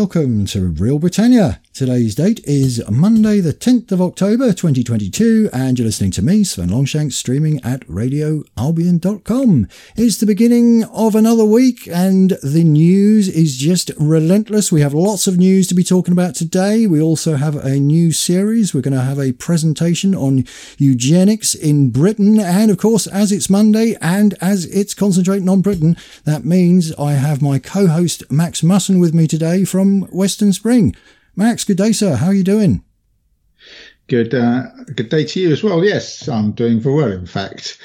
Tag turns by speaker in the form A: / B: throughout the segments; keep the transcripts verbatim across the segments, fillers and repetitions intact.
A: welcome to Real Britannia. Today's date is Monday the tenth of October twenty twenty-two, and you're listening to me, Sven Longshanks, streaming at radio albion dot com. It's the beginning of another week and the news is just relentless. We have lots of news to be talking about today. We also have a new series. We're going to have a presentation on eugenics in Britain, and of course, as it's Monday and as it's concentrating on Britain, that means I have my co-host Max Musson with me today from Western Spring. Max, good day, sir. How are you doing?
B: Good, uh, good day to you as well. Yes, I'm doing very well, in fact.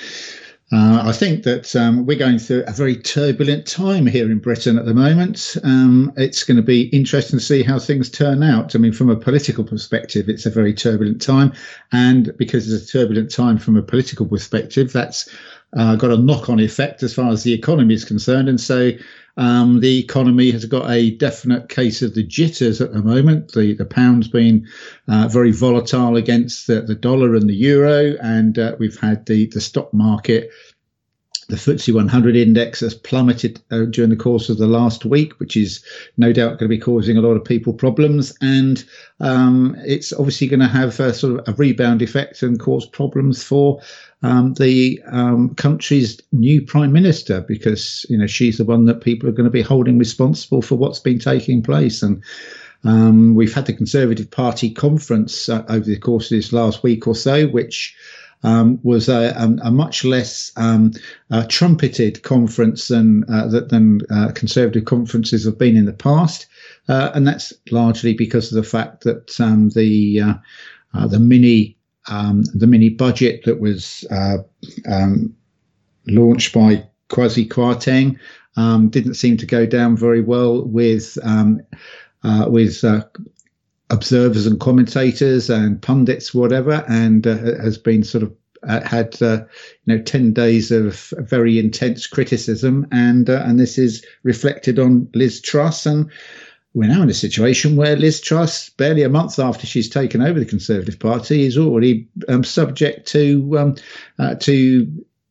B: Uh, I think that um, we're going through a very turbulent time here in Britain at the moment. Um, it's going to be interesting to see how things turn out. I mean, from a political perspective, it's a very turbulent time. And because it's a turbulent time from a political perspective, that's uh, got a knock-on effect as far as the economy is concerned. And so Um, the economy has got a definite case of the jitters at the moment. The, the pound's been uh, very volatile against the, the dollar and the euro, and uh, we've had the, the stock market. The F T S E one hundred index has plummeted uh, during the course of the last week, which is no doubt going to be causing a lot of people problems. And um, it's obviously going to have a, sort of a rebound effect and cause problems for um, the um, country's new prime minister, because, you know, she's the one that people are going to be holding responsible for what's been taking place. And um, we've had the Conservative Party conference uh, over the course of this last week or so, which Um, was a, a, a much less um, uh, trumpeted conference than uh, than uh, Conservative conferences have been in the past, uh, and that's largely because of the fact that um, the uh, uh, the mini um, the mini budget that was uh, um, launched by Kwasi Kwarteng um, didn't seem to go down very well with um, uh, with. Uh, observers and commentators and pundits, whatever, and uh, has been sort of uh, had uh, you know ten days of very intense criticism, and uh, and this is reflected on Liz Truss, and we're now in a situation where Liz Truss, barely a month after she's taken over the Conservative Party, is already um, subject to um, uh, to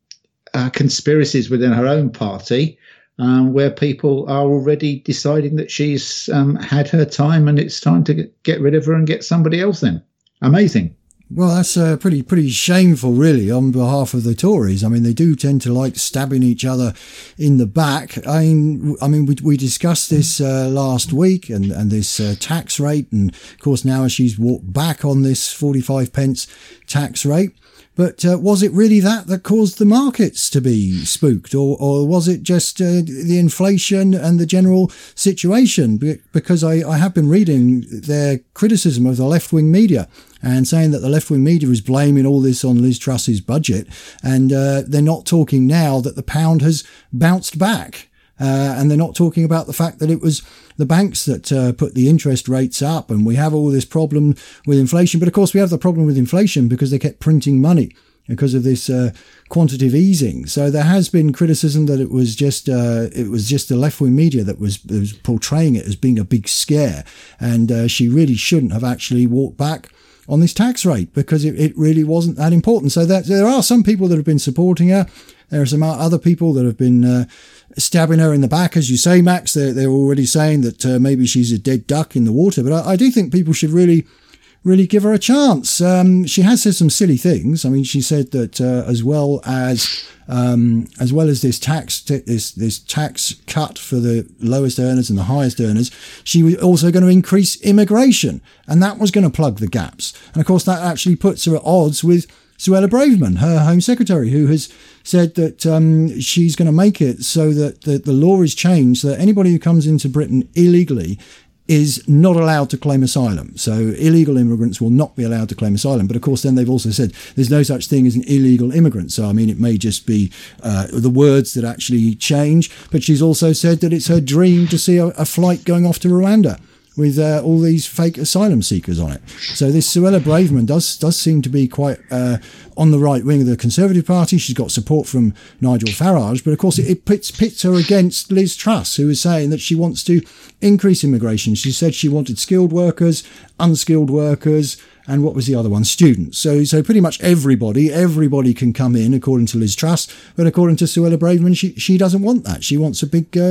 B: uh, conspiracies within her own party. Um, where people are already deciding that she's um, had her time and it's time to get, get rid of her and get somebody else in. Amazing.
A: Well, that's uh, pretty pretty shameful, really, on behalf of the Tories. I mean, they do tend to like stabbing each other in the back. I mean, I mean, we, we discussed this uh, last week, and and this uh, tax rate, and of course now she's walked back on this forty-five pence tax rate. But uh, was it really that that caused the markets to be spooked, or, or was it just uh, the inflation and the general situation? Because I, I have been reading their criticism of the left-wing media and saying that the left-wing media is blaming all this on Liz Truss's budget, and uh, they're not talking now that the pound has bounced back. Uh, and they're not talking about the fact that it was the banks that uh, put the interest rates up, and we have all this problem with inflation. But of course, we have the problem with inflation because they kept printing money because of this uh, quantitative easing. So there has been criticism that it was just uh, it was just the left-wing media that was, was portraying it as being a big scare, and uh, she really shouldn't have actually walked back on this tax rate because it, it really wasn't that important. So that, there are some people that have been supporting her. There are some other people that have been uh, stabbing her in the back, as you say, Max. They're, they're already saying that uh, maybe she's a dead duck in the water. But I, I do think people should really, really give her a chance. Um, she has said some silly things. I mean, she said that uh, as well as um, as well as this tax t- this this tax cut for the lowest earners and the highest earners, she was also going to increase immigration, and that was going to plug the gaps. And of course, that actually puts her at odds with Suella Braverman, her Home Secretary, who has said that um, she's going to make it so that the, the law is changed, so that anybody who comes into Britain illegally is not allowed to claim asylum. So illegal immigrants will not be allowed to claim asylum. But of course, then they've also said there's no such thing as an illegal immigrant. So, I mean, it may just be uh, the words that actually change. But she's also said that it's her dream to see a, a flight going off to Rwanda with uh, all these fake asylum seekers on it. So this Suella Braverman does does seem to be quite uh, on the right wing of the Conservative Party. She's got support from Nigel Farage, but of course it, it pits, pits her against Liz Truss, who is saying that she wants to increase immigration. She said she wanted skilled workers, unskilled workers, and what was the other one? Students. So so pretty much everybody, everybody can come in, according to Liz Truss. But according to Suella Braverman, she, she doesn't want that. She wants a big uh,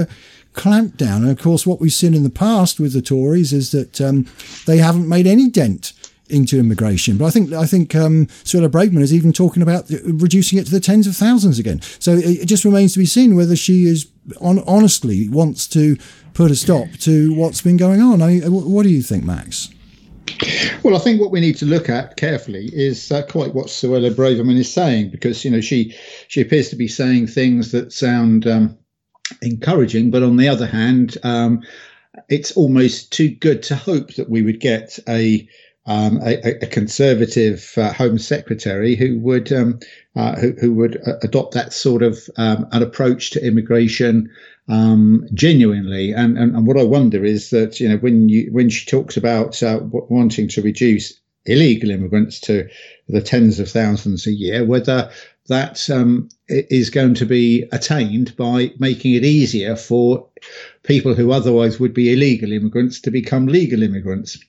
A: clampdown. And of course, what we've seen in the past with the Tories is that um, they haven't made any dent into immigration. But I think I think um, Suella Braverman is even talking about reducing it to the tens of thousands again. So it just remains to be seen whether she is on, honestly wants to put a stop to what's been going on. I mean, what do you think, Max?
B: Well, I think what we need to look at carefully is uh, quite what Suella Braverman is saying, because, you know, she she appears to be saying things that sound um, encouraging, but on the other hand, um, it's almost too good to hope that we would get a Um, a, a conservative uh, Home Secretary who would um, uh, who, who would uh, adopt that sort of um, an approach to immigration um, genuinely. And, and and what I wonder is that, you know, when you when she talks about uh, wanting to reduce illegal immigrants to the tens of thousands a year, whether that um, is going to be attained by making it easier for people who otherwise would be illegal immigrants to become legal immigrants.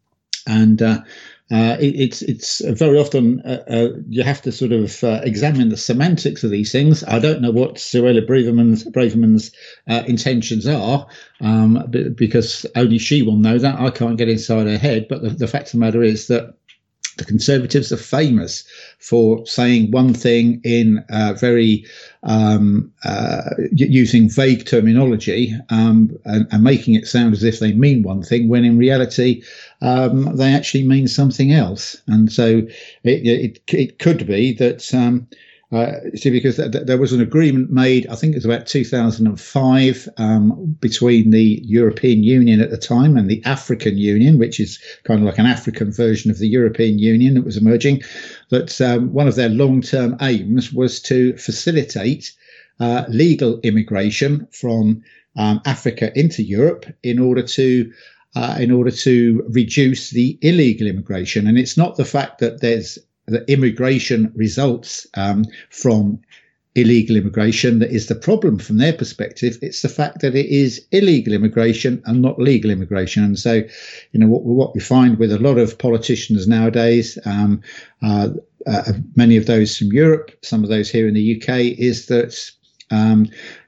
B: And uh, uh, it, it's it's very often uh, uh, you have to sort of uh, examine the semantics of these things. I don't know what Suella Braverman's, Braverman's uh, intentions are, um, because only she will know that. I can't get inside her head. But the, the fact of the matter is that the Conservatives are famous for saying one thing in uh, very um, uh, using vague terminology um, and, and making it sound as if they mean one thing, when in reality um, they actually mean something else. And so it, it, it could be that um, Uh, see, because th- th- there was an agreement made, I think it was about two thousand five, um, between the European Union at the time and the African Union, which is kind of like an African version of the European Union that was emerging, that um, one of their long-term aims was to facilitate uh, legal immigration from um, Africa into Europe in order to uh, in order to reduce the illegal immigration. And it's not the fact that there's that immigration results um, from illegal immigration that is the problem from their perspective. It's the fact that it is illegal immigration and not legal immigration. And so, you know, what, what we find with a lot of politicians nowadays, um, uh, uh, many of those from Europe, some of those here in the U K, is that um,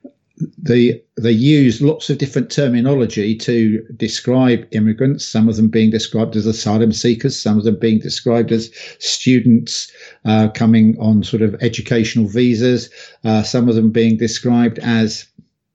B: They they use lots of different terminology to describe immigrants, some of them being described as asylum seekers, some of them being described as students uh, coming on sort of educational visas, uh, some of them being described as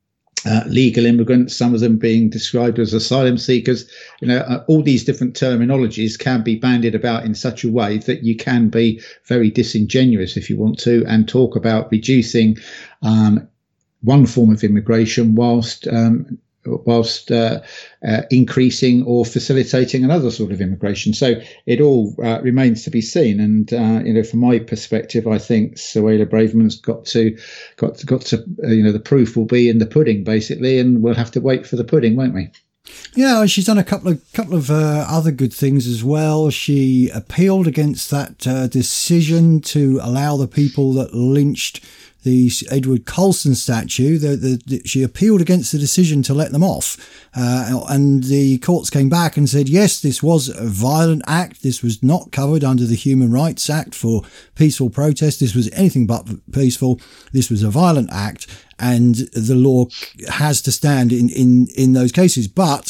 B: uh, legal immigrants, some of them being described as asylum seekers. You know, uh, all these different terminologies can be bandied about in such a way that you can be very disingenuous if you want to, and talk about reducing um one form of immigration whilst um, whilst uh, uh, increasing or facilitating another sort of immigration. So it all uh, remains to be seen. And uh, you know, from my perspective, I think Suella Braverman's got to got to, got to uh, you know, the proof will be in the pudding, basically, and we'll have to wait for the pudding, won't we?
A: Yeah, she's done a couple of couple of uh, other good things as well. She appealed against that uh, decision to allow the people that lynched the Edward Colston statue. The, the, the, she appealed against the decision to let them off. Uh, and the courts came back and said, yes, this was a violent act. This was not covered under the Human Rights Act for peaceful protest. This was anything but peaceful. This was a violent act, and the law has to stand in, in, in those cases. But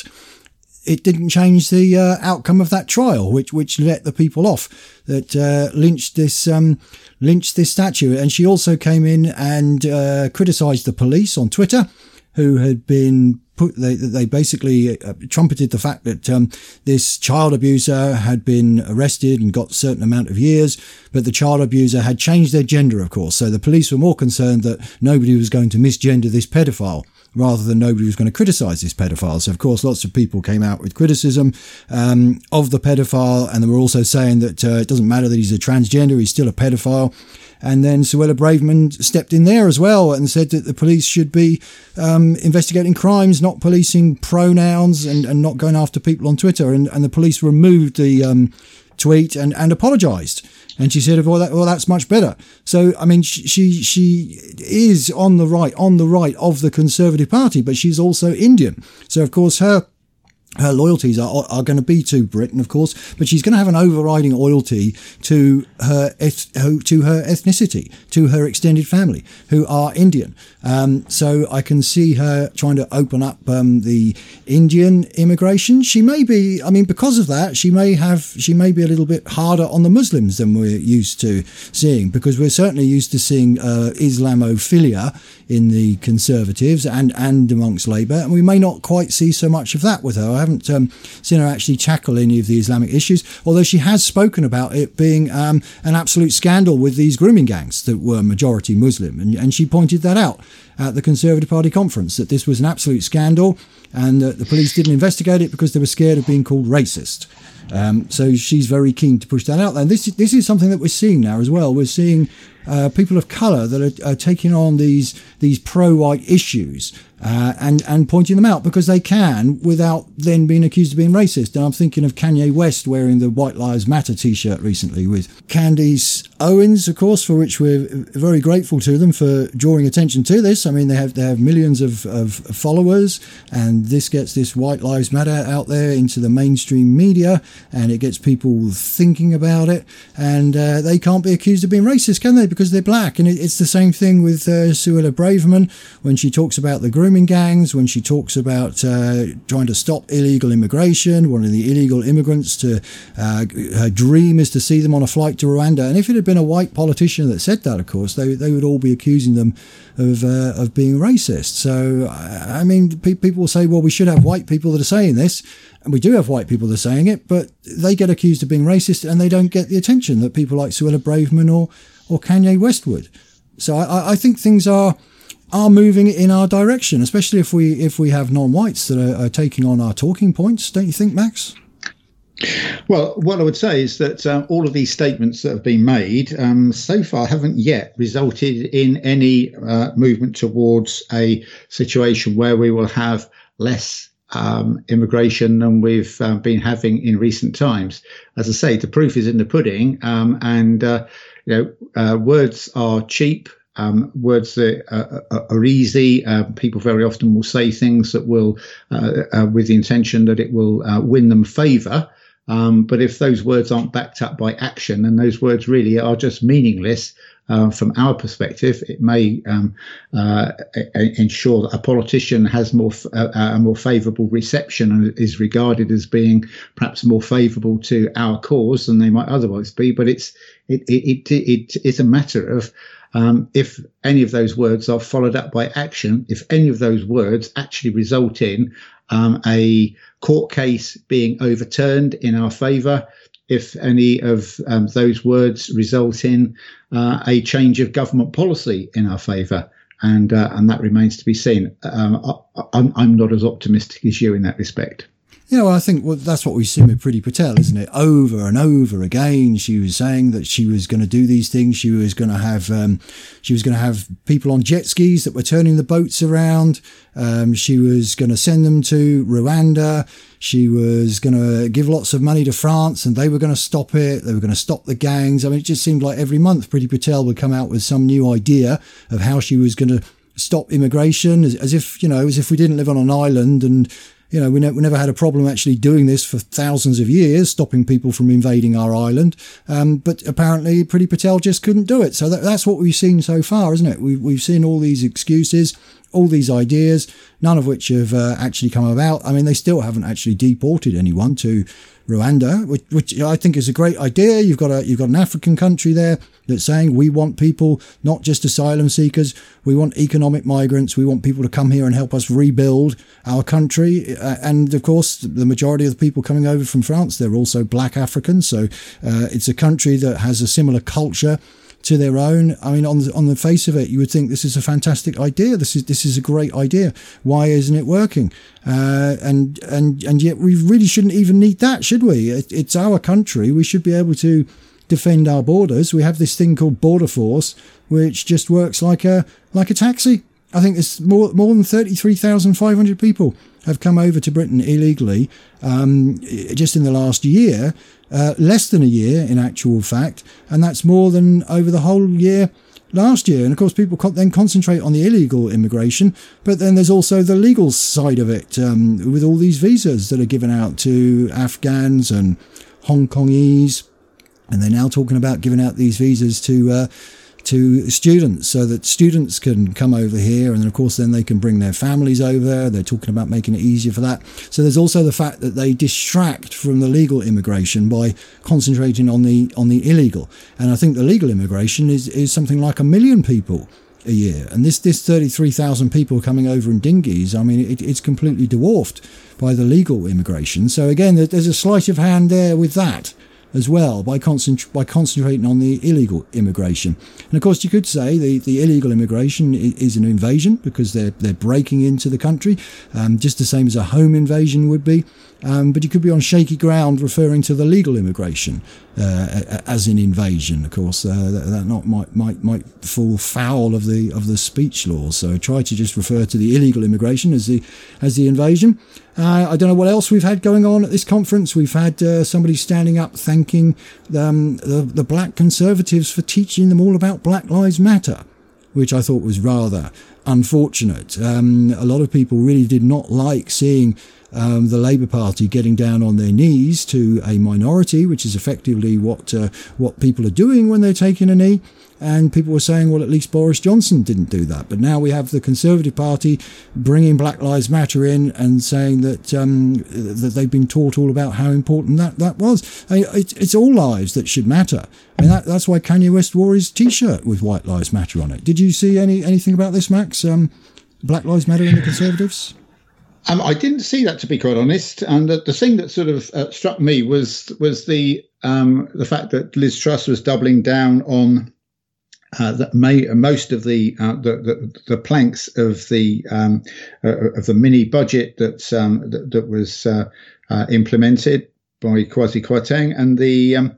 A: it didn't change the uh, outcome of that trial, which which let the people off that uh, lynched this um, lynched this statue. And she also came in and uh, criticised the police on Twitter, who had been put. They they basically uh, trumpeted the fact that um, this child abuser had been arrested and got a certain amount of years, but the child abuser had changed their gender, of course. So the police were more concerned that nobody was going to misgender this pedophile, rather than nobody was going to criticise this pedophile. So, of course, lots of people came out with criticism um, of the pedophile, and they were also saying that uh, it doesn't matter that he's a transgender, he's still a pedophile. And then Suella Braverman stepped in there as well and said that the police should be um, investigating crimes, not policing pronouns, and, and not going after people on Twitter. And, and the police removed the um, tweet and, and apologised. And she said, well, that, well, that's much better. So, I mean, she, she she is on the right, on the right of the Conservative Party, but she's also Indian. So, of course, her her loyalties are, are going to be to Britain, of course, but she's going to have an overriding loyalty to her to her ethnicity, to her extended family, who are Indian. Um, so I can see her trying to open up um, the Indian immigration. She may be, I mean, because of that, she may have, she may be a little bit harder on the Muslims than we're used to seeing, because we're certainly used to seeing uh, Islamophilia in the Conservatives and, and amongst Labour, and we may not quite see so much of that with her. I haven't um, seen her actually tackle any of the Islamic issues, although she has spoken about it being um, an absolute scandal with these grooming gangs that were majority Muslim, and, and she pointed that out at the Conservative Party conference, that this was an absolute scandal and that the police didn't investigate it because they were scared of being called racist. Um, so she's very keen to push that out there. And this, this is something that we're seeing now as well. We're seeing uh, people of colour that are, are taking on these these pro-white issues uh, and, and pointing them out because they can, without then being accused of being racist. And I'm thinking of Kanye West wearing the White Lives Matter T-shirt recently, with Candace Owens, of course, for which we're very grateful to them for drawing attention to this. I mean, they have they have millions of, of followers, and this gets this White Lives Matter out there into the mainstream media, and it gets people thinking about it, and uh, they can't be accused of being racist, can they? Because they're black. And it, it's the same thing with uh, Suella Braverman when she talks about the grooming gangs, when she talks about uh, trying to stop illegal immigration, one of the illegal immigrants to uh, her dream is to see them on a flight to Rwanda. And if it had been a white politician that said that, of course, they they would all be accusing them of uh, of being racist. So, I mean, pe- people will say, well, we should have white people that are saying this. And we do have white people that are saying it, but they get accused of being racist and they don't get the attention that people like Suella Braverman or, or Kanye West would. So I, I think things are are moving in our direction, especially if we if we have non-whites that are, are taking on our talking points. Don't you think, Max?
B: Well, what I would say is that uh, all of these statements that have been made um, so far haven't yet resulted in any uh, movement towards a situation where we will have less um, immigration than we've uh, been having in recent times. As I say, the proof is in the pudding, um, and uh, you know, uh, words are cheap. Um, words that uh, are easy. Uh, people very often will say things that will, uh, uh, with the intention that it will uh, win them favour. Um, but if those words aren't backed up by action, and those words really are just meaningless uh, from our perspective, it may um, uh, ensure that a politician has more f- uh, a more favourable reception and is regarded as being perhaps more favourable to our cause than they might otherwise be. But it's it it it, it is a matter of Um, if any of those words are followed up by action, if any of those words actually result in um, a court case being overturned in our favour, if any of um, those words result in uh, a change of government policy in our favour, and uh, and that remains to be seen. Um, I, I'm, I'm not as optimistic as you in that respect.
A: Yeah, well, I think well, that's what we've seen with Priti Patel, isn't it? Over and over again, she was saying that she was going to do these things. She was going to have, um, she was going to have people on jet skis that were turning the boats around. Um, she was going to send them to Rwanda. She was going to give lots of money to France, and they were going to stop it. They were going to stop the gangs. I mean, it just seemed like every month Priti Patel would come out with some new idea of how she was going to stop immigration, as, as if, you know, as if we didn't live on an island and, you know, we, ne- we never had a problem actually doing this for thousands of years, stopping people from invading our island. Um, but apparently Priti Patel just couldn't do it. So that, that's what we've seen so far, isn't it? We've, we've seen all these excuses, all these ideas, none of which have uh, actually come about. I mean, they still haven't actually deported anyone to Rwanda, which, which I think is a great idea. You've got a you've got an African country there that's saying we want people, not just asylum seekers, we want economic migrants, we want people to come here and help us rebuild our country. Uh, and of course, the majority of the people coming over from France, they're also black Africans. So uh, it's a country that has a similar culture to their own. I mean, on the, on the face of it, you would think this is a fantastic idea. This is this is a great idea. Why isn't it working? Uh, and and and yet we really shouldn't even need that, should we? It, it's our country. We should be able to defend our borders. We have this thing called Border Force, which just works like a like a taxi. I think it's more more than thirty-three thousand five hundred people have come over to Britain illegally um, just in the last year. Uh, less than a year in actual fact, and that's more than over the whole year last year. And of course, people then concentrate on the illegal immigration, but then there's also the legal side of it, um, with all these visas that are given out to Afghans and Hong Kongese. And they're now talking about giving out these visas to uh, to students, so that students can come over here, and of course then they can bring their families over. They're talking about making it easier for that. So there's also the fact that they distract from the legal immigration by concentrating on the on the illegal. And I think the legal immigration is is something like a million people a year, and this this thirty-three thousand people coming over in dinghies, I mean, it, it's completely dwarfed by the legal immigration. So again, there's a sleight of hand there with that as well, by concent- by concentrating on the illegal immigration. And of course, you could say the, the illegal immigration is an invasion, because they're they're breaking into the country, um, just the same as a home invasion would be. Um, but you could be on shaky ground referring to the legal immigration uh, as an invasion. Of course, uh, that, that not might might might fall foul of the of the speech laws. So try to just refer to the illegal immigration as the as the invasion. Uh, I don't know what else we've had going on at this conference. We've had uh, somebody standing up thanking um, the, the black conservatives for teaching them all about Black Lives Matter, which I thought was rather unfortunate. Um, a lot of people really did not like seeing um, the Labour Party getting down on their knees to a minority, which is effectively what uh, what people are doing when they're taking a knee. And people were saying, well, at least Boris Johnson didn't do that. But now we have the Conservative Party bringing Black Lives Matter in and saying that um, that they've been taught all about how important that, that was. I mean, it's, it's all lives that should matter. I mean, that, that's why Kanye West wore his T-shirt with White Lives Matter on it. Did you see any anything about this, Max? Um, Black Lives Matter and the Conservatives?
B: Um, I didn't see that, to be quite honest. And the, the thing that sort of uh, struck me was was the um, the fact that Liz Truss was doubling down on Uh, that may, most of the, uh, the the the planks of the um, uh, of the mini budget that um, that, that was uh, uh, implemented by Kwasi Kwarteng, and the um,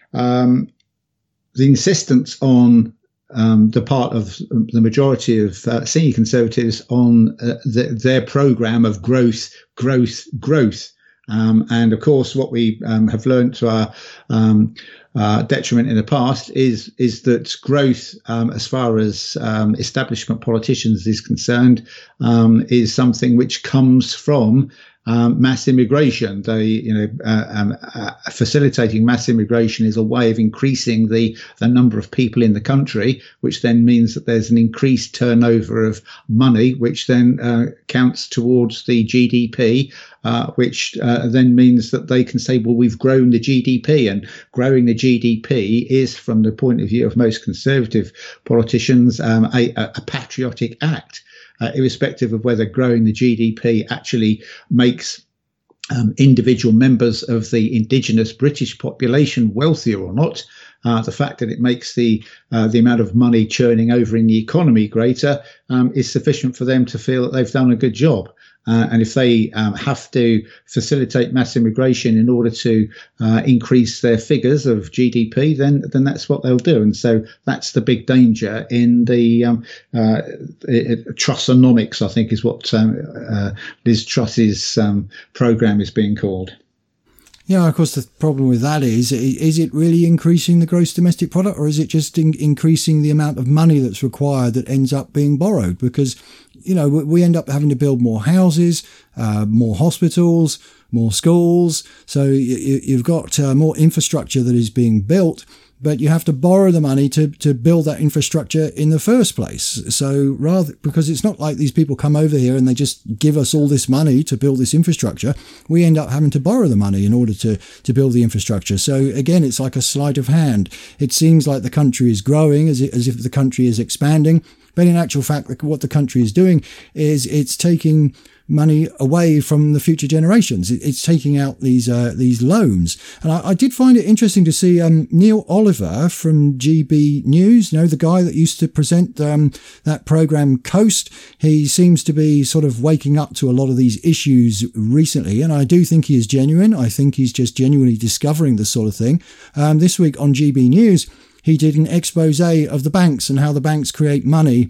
B: um, the insistence on um, the part of the majority of uh, senior Conservatives on uh, the, their programme of growth, growth, growth. Um, and of course, what we um, have learned to our um, uh, detriment in the past is is that growth, um, as far as um, establishment politicians is concerned, um, is something which comes from um, mass immigration. They, you know, uh, um, uh, facilitating mass immigration is a way of increasing the the number of people in the country, which then means that there's an increased turnover of money, which then uh, counts towards the G D P. Uh, which uh, then means that they can say, well, we've grown the G D P, and growing the G D P is, from the point of view of most Conservative politicians, um, a, a patriotic act, uh, irrespective of whether growing the G D P actually makes um, individual members of the indigenous British population wealthier or not. Uh, the fact that it makes the uh, the amount of money churning over in the economy greater um, is sufficient for them to feel that they've done a good job. Uh, and if they um, have to facilitate mass immigration in order to uh, increase their figures of G D P, then then that's what they'll do. And so that's the big danger in the um, uh, it, Trussonomics, I think, is what um, uh, Liz Truss's um, programme is being called.
A: Yeah, of course, the problem with that is, is it really increasing the gross domestic product, or is it just in, increasing the amount of money that's required that ends up being borrowed? Because, you know, we end up having to build more houses, uh, more hospitals, more schools. So you, you've got uh, more infrastructure that is being built, but you have to borrow the money to, to build that infrastructure in the first place. So rather, because it's not like these people come over here and they just give us all this money to build this infrastructure, we end up having to borrow the money in order to, to build the infrastructure. So again, it's like a sleight of hand. It seems like the country is growing as, it, as if the country is expanding. But in actual fact, what the country is doing is it's taking money away from the future generations. It's taking out these uh, these loans. And I, I did find it interesting to see um, Neil Oliver from G B News, you know, the guy that used to present um, that program Coast. He seems to be sort of waking up to a lot of these issues recently. And I do think he is genuine. I think he's just genuinely discovering this sort of thing. Um, this week on G B News, he did an expose of the banks and how the banks create money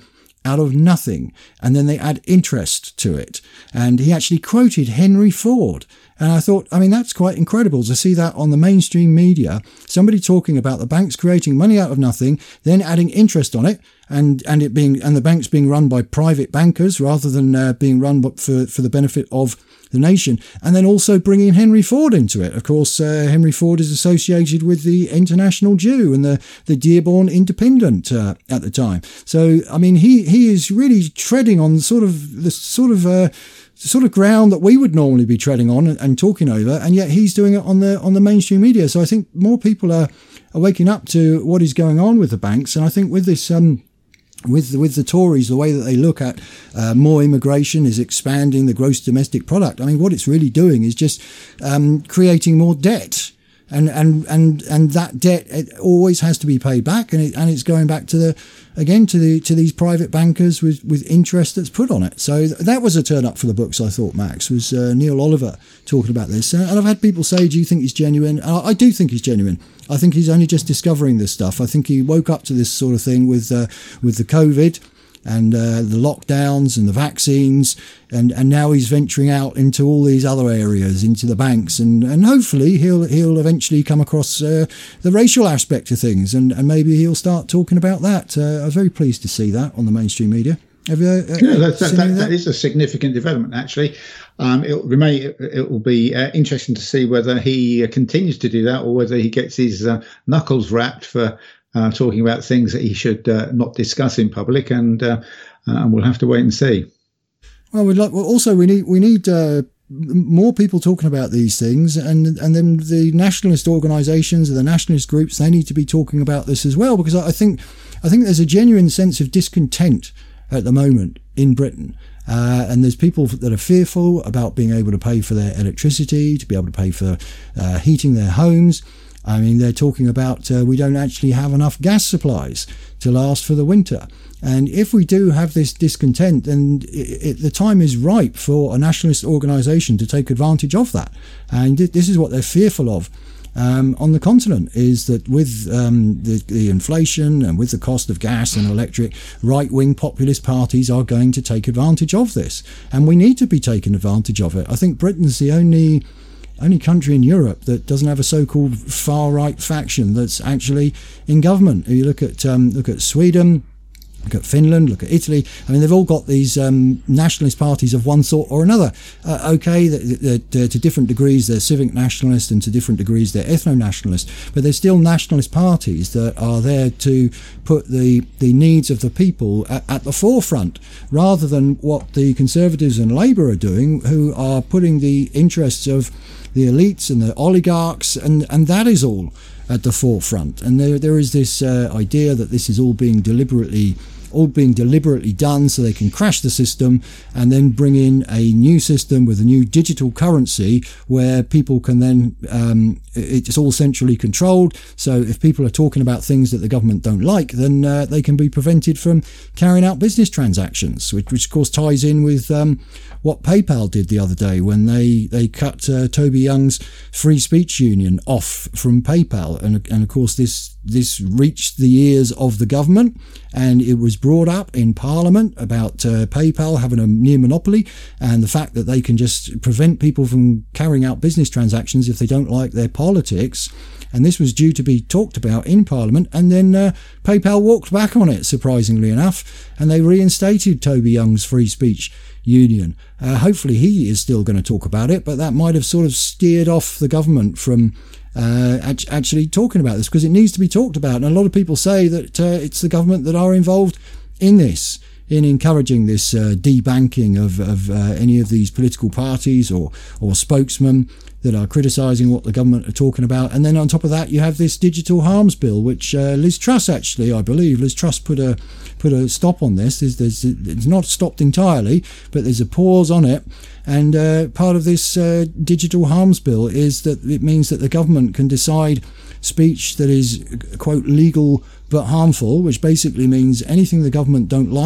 A: out of nothing, and then they add interest to it. And he actually quoted Henry Ford. And I thought, I mean, that's quite incredible to see that on the mainstream media, somebody talking about the banks creating money out of nothing, then adding interest on it, and, and it being, and the banks being run by private bankers rather than uh, being run for, for the benefit of the nation. And then also bringing Henry Ford into it. Of course, uh, Henry Ford is associated with the International Jew and the, the Dearborn Independent uh, at the time. So, I mean, he, he is really treading on sort of the sort of, uh, sort of ground that we would normally be treading on and, and talking over, and yet he's doing it on the on the mainstream media. So I think more people are, are waking up to what is going on with the banks, and I think with this um with with the Tories, the way that they look at uh, more immigration is expanding the gross domestic product. I mean, what it's really doing is just um, creating more debt. And, and, and, and that debt, it always has to be paid back. And it, and it's going back to the, again, to the, to these private bankers with, with interest that's put on it. So that was a turn up for the books, I thought, Max, was uh, Neil Oliver talking about this. And I've had people say, do you think he's genuine? And I, I do think he's genuine. I think he's only just discovering this stuff. I think he woke up to this sort of thing with, uh, with the COVID and uh, the lockdowns and the vaccines, and, and now he's venturing out into all these other areas, into the banks, and, and hopefully he'll he'll eventually come across uh, the racial aspect of things, and, and maybe he'll start talking about that. Uh, I was very pleased to see that on the mainstream media. Have you? Uh,
B: yeah, that, that, that, that is a significant development, actually. Um, it will remain. It, it will be uh, interesting to see whether he uh, continues to do that, or whether he gets his uh, knuckles wrapped for Uh, talking about things that he should uh, not discuss in public, and uh, uh, and we'll have to wait and see.
A: Well, we'd like. Well, also we need we need uh, more people talking about these things, and and then the nationalist organisations and the nationalist groups, they need to be talking about this as well, because I think I think there's a genuine sense of discontent at the moment in Britain. Uh, and there's people that are fearful about being able to pay for their electricity, to be able to pay for uh, heating their homes. I mean, they're talking about uh, we don't actually have enough gas supplies to last for the winter. And if we do have this discontent, then it, it, the time is ripe for a nationalist organisation to take advantage of that. And this is what they're fearful of um, on the continent, is that with um, the, the inflation and with the cost of gas and electric, right-wing populist parties are going to take advantage of this. And we need to be taking advantage of it. I think Britain's the only... only country in Europe that doesn't have a so-called far-right faction that's actually in government. If you look at um, look at Sweden, look at Finland, look at Italy. I mean, they've all got these um, nationalist parties of one sort or another. Uh, okay, they're, they're, to different degrees, they're civic nationalist, and to different degrees, they're ethno-nationalist. But they're still nationalist parties that are there to put the, the needs of the people at, at the forefront, rather than what the Conservatives and Labour are doing, who are putting the interests of the elites and the oligarchs, and, and that is all at the forefront. And there there is this uh, idea that this is all being deliberately all being deliberately done so they can crash the system and then bring in a new system with a new digital currency where people can then, um, it's all centrally controlled. So if people are talking about things that the government don't like, then uh, they can be prevented from carrying out business transactions, which, which of course ties in with um, what PayPal did the other day when they, they cut uh, Toby Young's free speech union off from PayPal. And, and of course this, this reached the ears of the government, and it was brought up in Parliament about uh, PayPal having a near monopoly, and the fact that they can just prevent people from carrying out business transactions if they don't like their politics. And this was due to be talked about in Parliament, and then uh, PayPal walked back on it, surprisingly enough, and they reinstated Toby Young's free speech union. Uh, hopefully he is still going to talk about it, but that might have sort of steered off the government from uh, actually talking about this, because it needs to be talked about. And a lot of people say that uh, it's the government that are involved in this, in encouraging this uh, debanking of, of uh, any of these political parties or, or spokesmen that are criticising what the government are talking about. And then on top of that, you have this digital harms bill, which uh, Liz Truss actually, I believe, Liz Truss put a put a stop on this. There's, there's, it's not stopped entirely, but there's a pause on it. And uh, part of this uh, digital harms bill is that it means that the government can decide speech that is, quote, legal but harmful, which basically means anything the government don't like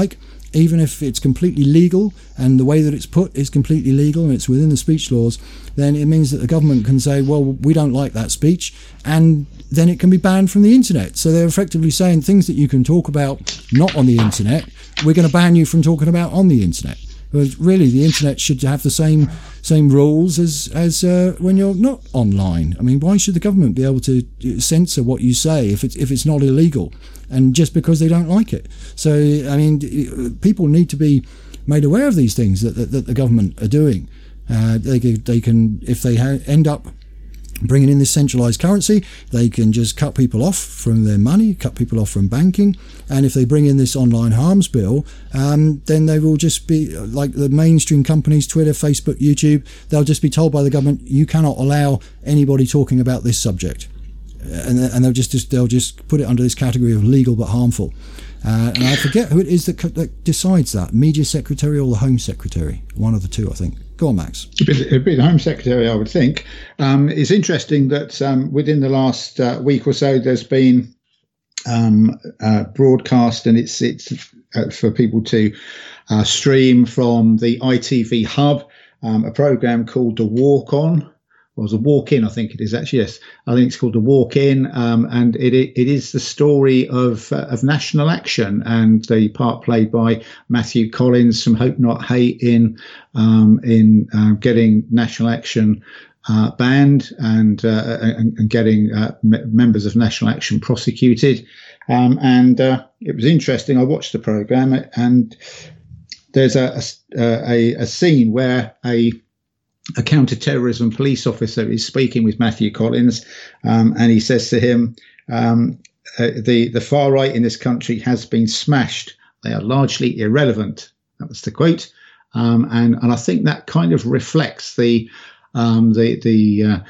A: even if it's completely legal and the way that it's put is completely legal and it's within the speech laws, then it means that the government can say, well, we don't like that speech, and then it can be banned from the internet. So they're effectively saying things that you can talk about not on the internet, we're going to ban you from talking about on the internet. But really, the internet should have the same same rules as as uh, when you're not online. I mean, why should the government be able to censor what you say if it's if it's not illegal, and just because they don't like it? So, I mean, people need to be made aware of these things that that, that the government are doing. Uh, they they can, if they ha- end up bringing in this centralised currency, they can just cut people off from their money, cut people off from banking. And if they bring in this online harms bill, um, then they will just be like the mainstream companies, Twitter, Facebook, YouTube, they'll just be told by the government, you cannot allow anybody talking about this subject. And, and they'll just, just they'll just put it under this category of legal but harmful. Uh, and I forget who it is that, that decides that, Media Secretary or the Home Secretary, one of the two, I think. Go on, Max.
B: It'd be the Home Secretary, I would think. Um, it's interesting that um, within the last uh, week or so, there's been um, uh, broadcast, and it's it's uh, for people to uh, stream from the I T V Hub, um, a program called The Walk On. Or the Walk In, I think it is actually. Yes, I think it's called The Walk In, um, and it it is the story of uh, of national action and the part played by Matthew Collins from Hope Not Hate in um, in uh, getting National Action uh, banned and, uh, and and getting uh, m- members of National Action prosecuted. Um, and uh, it was interesting. I watched the program, and there's a a, a scene where a A counter-terrorism police officer is speaking with Matthew Collins, um, and he says to him, um, uh, the, the far right in this country has been smashed. They are largely irrelevant. That was the quote. Um, and, and I think that kind of reflects the um, the, the uh,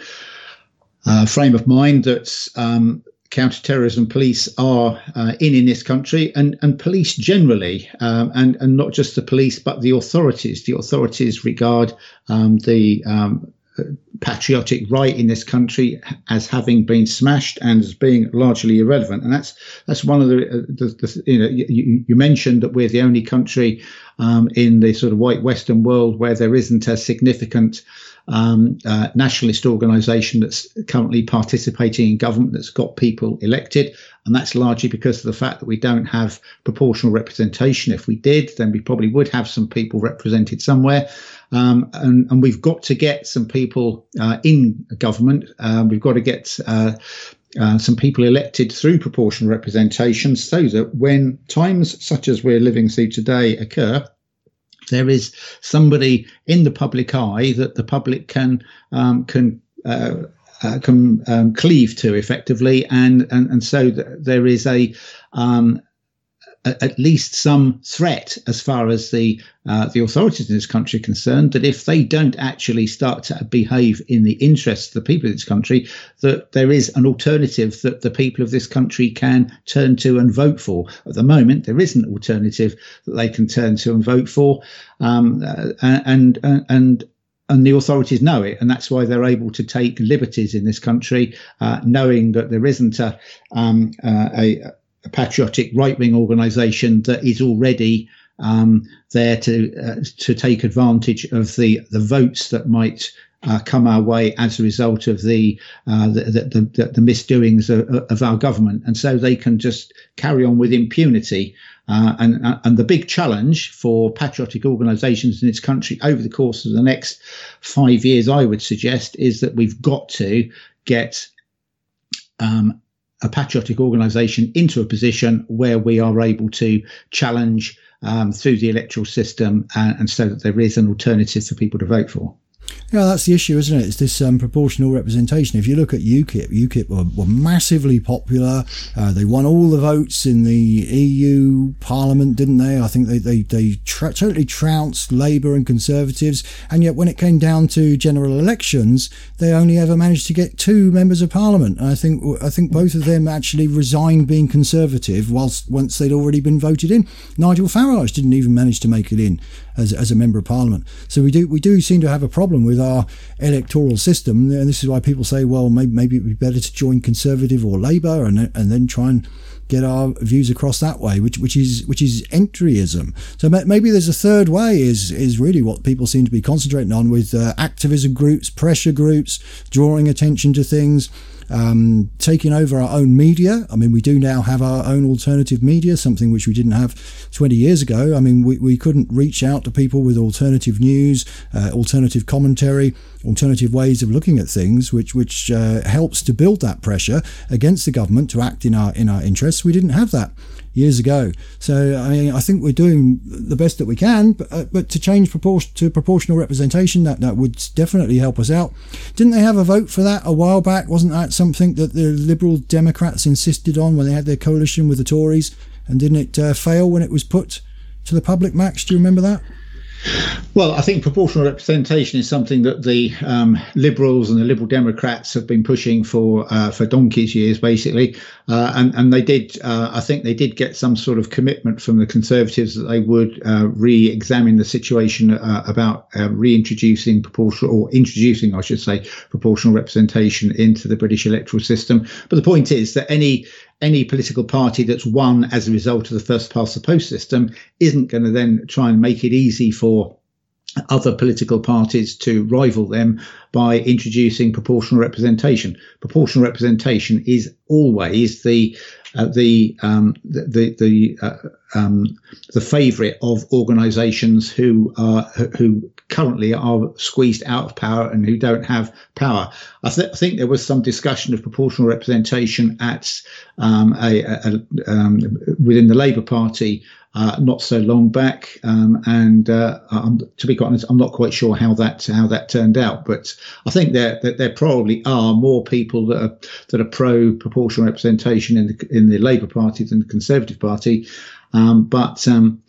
B: uh, frame of mind that um, counter-terrorism police are uh, in in this country, and, and police generally, um, and, and not just the police, but the authorities. The authorities regard um, the um, patriotic right in this country as having been smashed and as being largely irrelevant. And that's that's one of the, uh, the, the you know, you, you mentioned that we're the only country um, in the sort of white Western world where there isn't a significant Um, uh, nationalist organisation that's currently participating in government that's got people elected, and that's largely because of the fact that we don't have proportional representation. If we did, then we probably would have some people represented somewhere, um, and, and we've got to get some people uh, in government. Uh, we've got to get uh, uh, some people elected through proportional representation, so that when times such as we're living through today occur, there is somebody in the public eye that the public can um, can uh, uh, can um, cleave to effectively, and and and so th- there is a, um, a at least some threat as far as the uh, the authorities in this country are concerned, that if they don't actually start to behave in the interests of the people of this country, that there is an alternative that the people of this country can turn to and vote for. At the moment, there is an alternative that they can turn to and vote for, um, uh, and and and. And the authorities know it, and that's why they're able to take liberties in this country, uh, knowing that there isn't a, um, uh, a, a patriotic right-wing organisation that is already um, there to uh, to take advantage of the, the votes that might uh, come our way as a result of the uh, the, the, the, the misdoings of, of our government, and so they can just carry on with impunity. Uh, and, and the big challenge for patriotic organisations in this country over the course of the next five years, I would suggest, is that we've got to get um, a patriotic organisation into a position where we are able to challenge um, through the electoral system, and, and so that there is an alternative for people to vote for.
A: Yeah, that's the issue, isn't it? It's this um, proportional representation. If you look at UKIP, UKIP were, were massively popular. Uh, they won all the votes in the E U Parliament, didn't they? I think they they, they tra- totally trounced Labour and Conservatives. And yet when it came down to general elections, they only ever managed to get two members of Parliament. And I think I think both of them actually resigned being Conservative whilst once they'd already been voted in. Nigel Farage didn't even manage to make it in. as, as a member of parliament. So we do we do seem to have a problem with our electoral system, and this is why people say, well, maybe maybe it'd be better to join Conservative or Labour, and and then try and get our views across that way, which which is which is entryism. So maybe there's a third way, is is really what people seem to be concentrating on, with uh, activism groups, pressure groups, drawing attention to things, um, taking over our own media. I mean, we do now have our own alternative media, something which we didn't have twenty years ago. I mean, we, we couldn't reach out to people with alternative news, uh, alternative commentary, alternative ways of looking at things, which which uh, helps to build that pressure against the government to act in our in our interests. We didn't have that years ago. So I mean, I think we're doing the best that we can, but, uh, but to change proportion to proportional representation, that, that would definitely help us out. Didn't they have a vote for that a while back? Wasn't that something that the Liberal Democrats insisted on when they had their coalition with the Tories? And didn't it uh, fail when it was put to the public, Max? Do you remember that?
B: Well, I think proportional representation is something that the um, Liberals and the Liberal Democrats have been pushing for uh, for donkey's years, basically, uh, and and they did. Uh, I think they did get some sort of commitment from the Conservatives that they would uh, re-examine the situation uh, about uh, reintroducing proportional, or introducing, I should say, proportional representation into the British electoral system. But the point is that any any political party that's won as a result of the first past the post system isn't going to then try and make it easy for other political parties to rival them by introducing proportional representation. Proportional representation is always the uh, the um, the the the, uh, um, the favourite of organisations who are who currently are squeezed out of power and who don't have power. I, th- I think there was some discussion of proportional representation at um, a, a, a um, within the Labour Party Uh, not so long back, um, and uh, um, to be quite honest, I'm not quite sure how that how that turned out. But I think there that there probably are more people that are that are pro proportional representation in the in the Labour Party than the Conservative Party. Um, but um,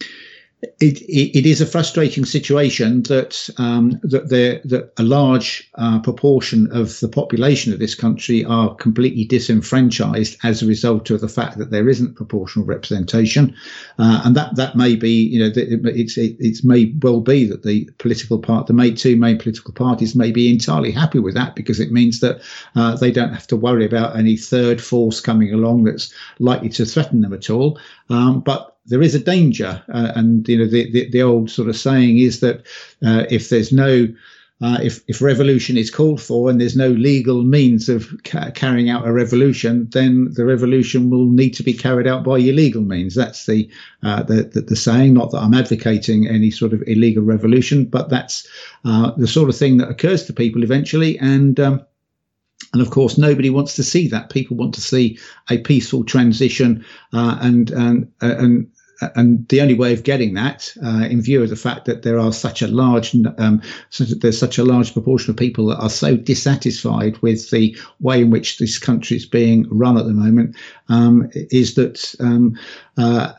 B: it, it it is a frustrating situation that um, that there that a large uh, proportion of the population of this country are completely disenfranchised as a result of the fact that there isn't proportional representation, uh, and that that may be, you know, it, it's it, it's may well be that the political part, the main two main political parties, may be entirely happy with that, because it means that uh, they don't have to worry about any third force coming along that's likely to threaten them at all. Um, but there is a danger, uh, and you know the, the the old sort of saying is that uh, if there's no uh, if if revolution is called for and there's no legal means of ca- carrying out a revolution, then the revolution will need to be carried out by illegal means. That's the uh, the, the the saying. Not that I'm advocating any sort of illegal revolution, but that's uh, the sort of thing that occurs to people eventually, and. Um, And of course, nobody wants to see that. People want to see a peaceful transition, uh, and and and and the only way of getting that, uh, in view of the fact that there are such a large, um, such, there's such a large proportion of people that are so dissatisfied with the way in which this country is being run at the moment, um, is that um, uh,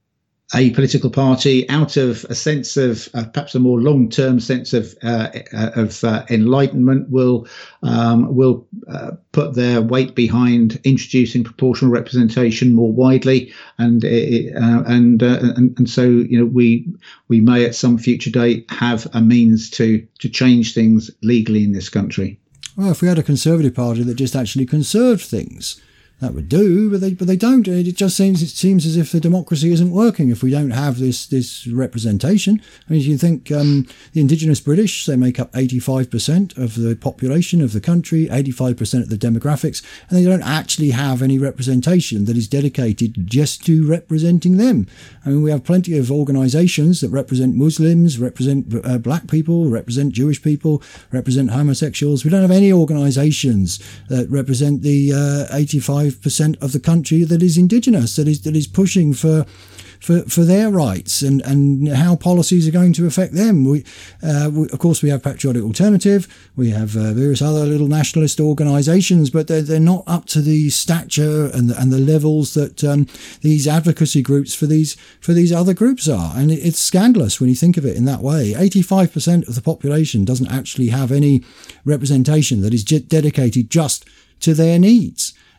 B: a political party, out of a sense of uh, perhaps a more long-term sense of uh, uh, of uh, enlightenment, will um, will uh, put their weight behind introducing proportional representation more widely, and uh, and, uh, and and so you know we we may at some future date have a means to to change things legally in this country.
A: Well, if we had a Conservative Party that just actually conserved things, that would do, but they but they don't. It just seems it seems as if the democracy isn't working if we don't have this this representation. I mean, you think um, the indigenous British, they make up eighty-five percent of the population of the country, eighty-five percent of the demographics, and they don't actually have any representation that is dedicated just to representing them. I mean, we have plenty of organisations that represent Muslims, represent uh, black people, represent Jewish people, represent homosexuals. We don't have any organisations that represent the uh, eighty-five percent of the country that is indigenous, that is that is pushing for for for their rights and and how policies are going to affect them. We, uh, we of course we have Patriotic Alternative, we have uh, various other little nationalist organisations, but they're they're not up to the stature and the, and the levels that um, these advocacy groups for these for these other groups are, and it, it's scandalous when you think of it in that way. eighty-five percent of the population doesn't actually have any representation that is j- dedicated just to their needs.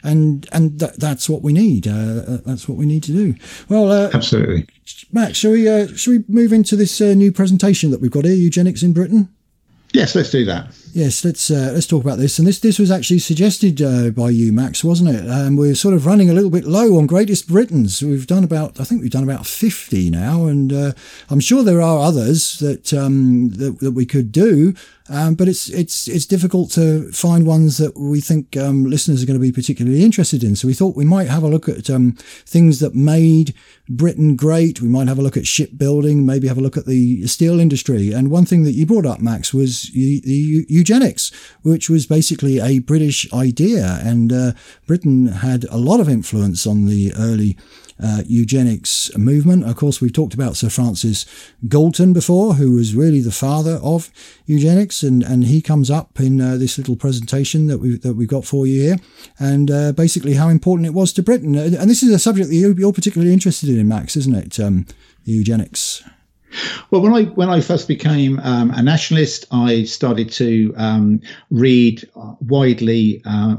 A: and and th- that's what we need. Uh, that's what we need to do. Well, uh,
B: absolutely,
A: Max. Shall we uh, shall we move into this uh, new presentation that we've got here, Eugenics in Britain?
B: Yes, let's do that.
A: Yes, let's uh, let's talk about this. And this this was actually suggested uh, by you, Max, wasn't it? Um, we're sort of running a little bit low on Greatest Britons. We've done about, I think we've done about fifty now, and uh, I'm sure there are others that um, that, that we could do. Um, but it's it's it's difficult to find ones that we think um, listeners are going to be particularly interested in. So we thought we might have a look at um, things that made Britain great. We might have a look at shipbuilding, maybe have a look at the steel industry. And one thing that you brought up, Max, was the eugenics, which was basically a British idea. And uh, Britain had a lot of influence on the early Uh, eugenics movement. Of course, we've talked about Sir Francis Galton before, who was really the father of eugenics, and, and he comes up in uh, this little presentation that we that we've got for you here, and uh, basically how important it was to Britain. And this is a subject that you're particularly interested in, Max, isn't it? Um, eugenics.
B: Well, when I when I first became um, a nationalist, I started to um, read widely Uh,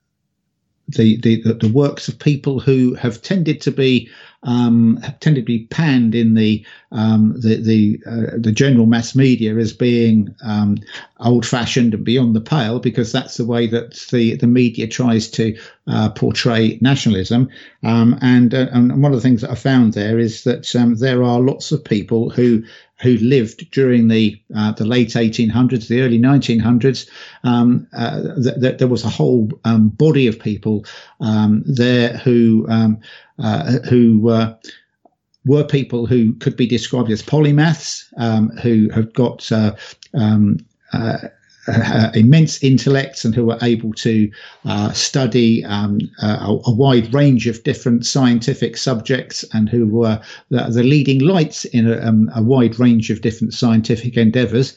B: The, the the works of people who have tended to be um, have tended to be panned in the um, the the, uh, the general mass media as being um, old-fashioned and beyond the pale, because that's the way that the the media tries to uh, portray nationalism. Um, and uh, and one of the things that I found there is that um, there are lots of people who who lived during the uh, the late eighteen hundreds, the early nineteen hundreds. Um, uh, th- th- there was a whole um, body of people um, there who um, uh, who uh, were people who could be described as polymaths, um, who have got uh, um, uh, Uh, immense intellects and who were able to uh, study um, a, a wide range of different scientific subjects, and who were the, the leading lights in a, um, a wide range of different scientific endeavours,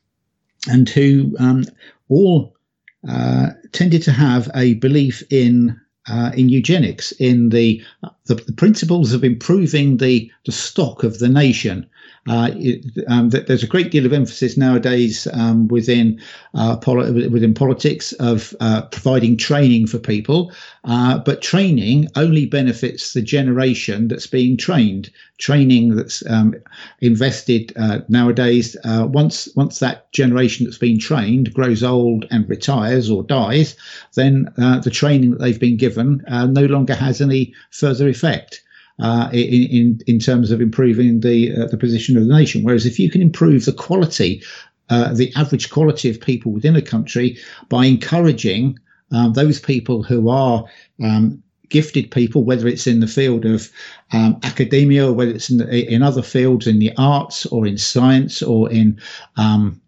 B: and who um, all uh, tended to have a belief in uh, in eugenics, in the, the the principles of improving the the stock of the nation. Uh, it, um, there's a great deal of emphasis nowadays um, within uh, poli- within politics of uh, providing training for people, uh, but training only benefits the generation that's being trained. Training that's um, invested uh, nowadays, uh, once once that generation that's been trained grows old and retires or dies, then uh, the training that they've been given uh, no longer has any further effect. Uh, in, in in terms of improving the uh, the position of the nation. Whereas if you can improve the quality, uh, the average quality of people within a country by encouraging um, those people who are um, gifted people, whether it's in the field of um, academia, or whether it's in, the, in other fields, in the arts or in science or in um,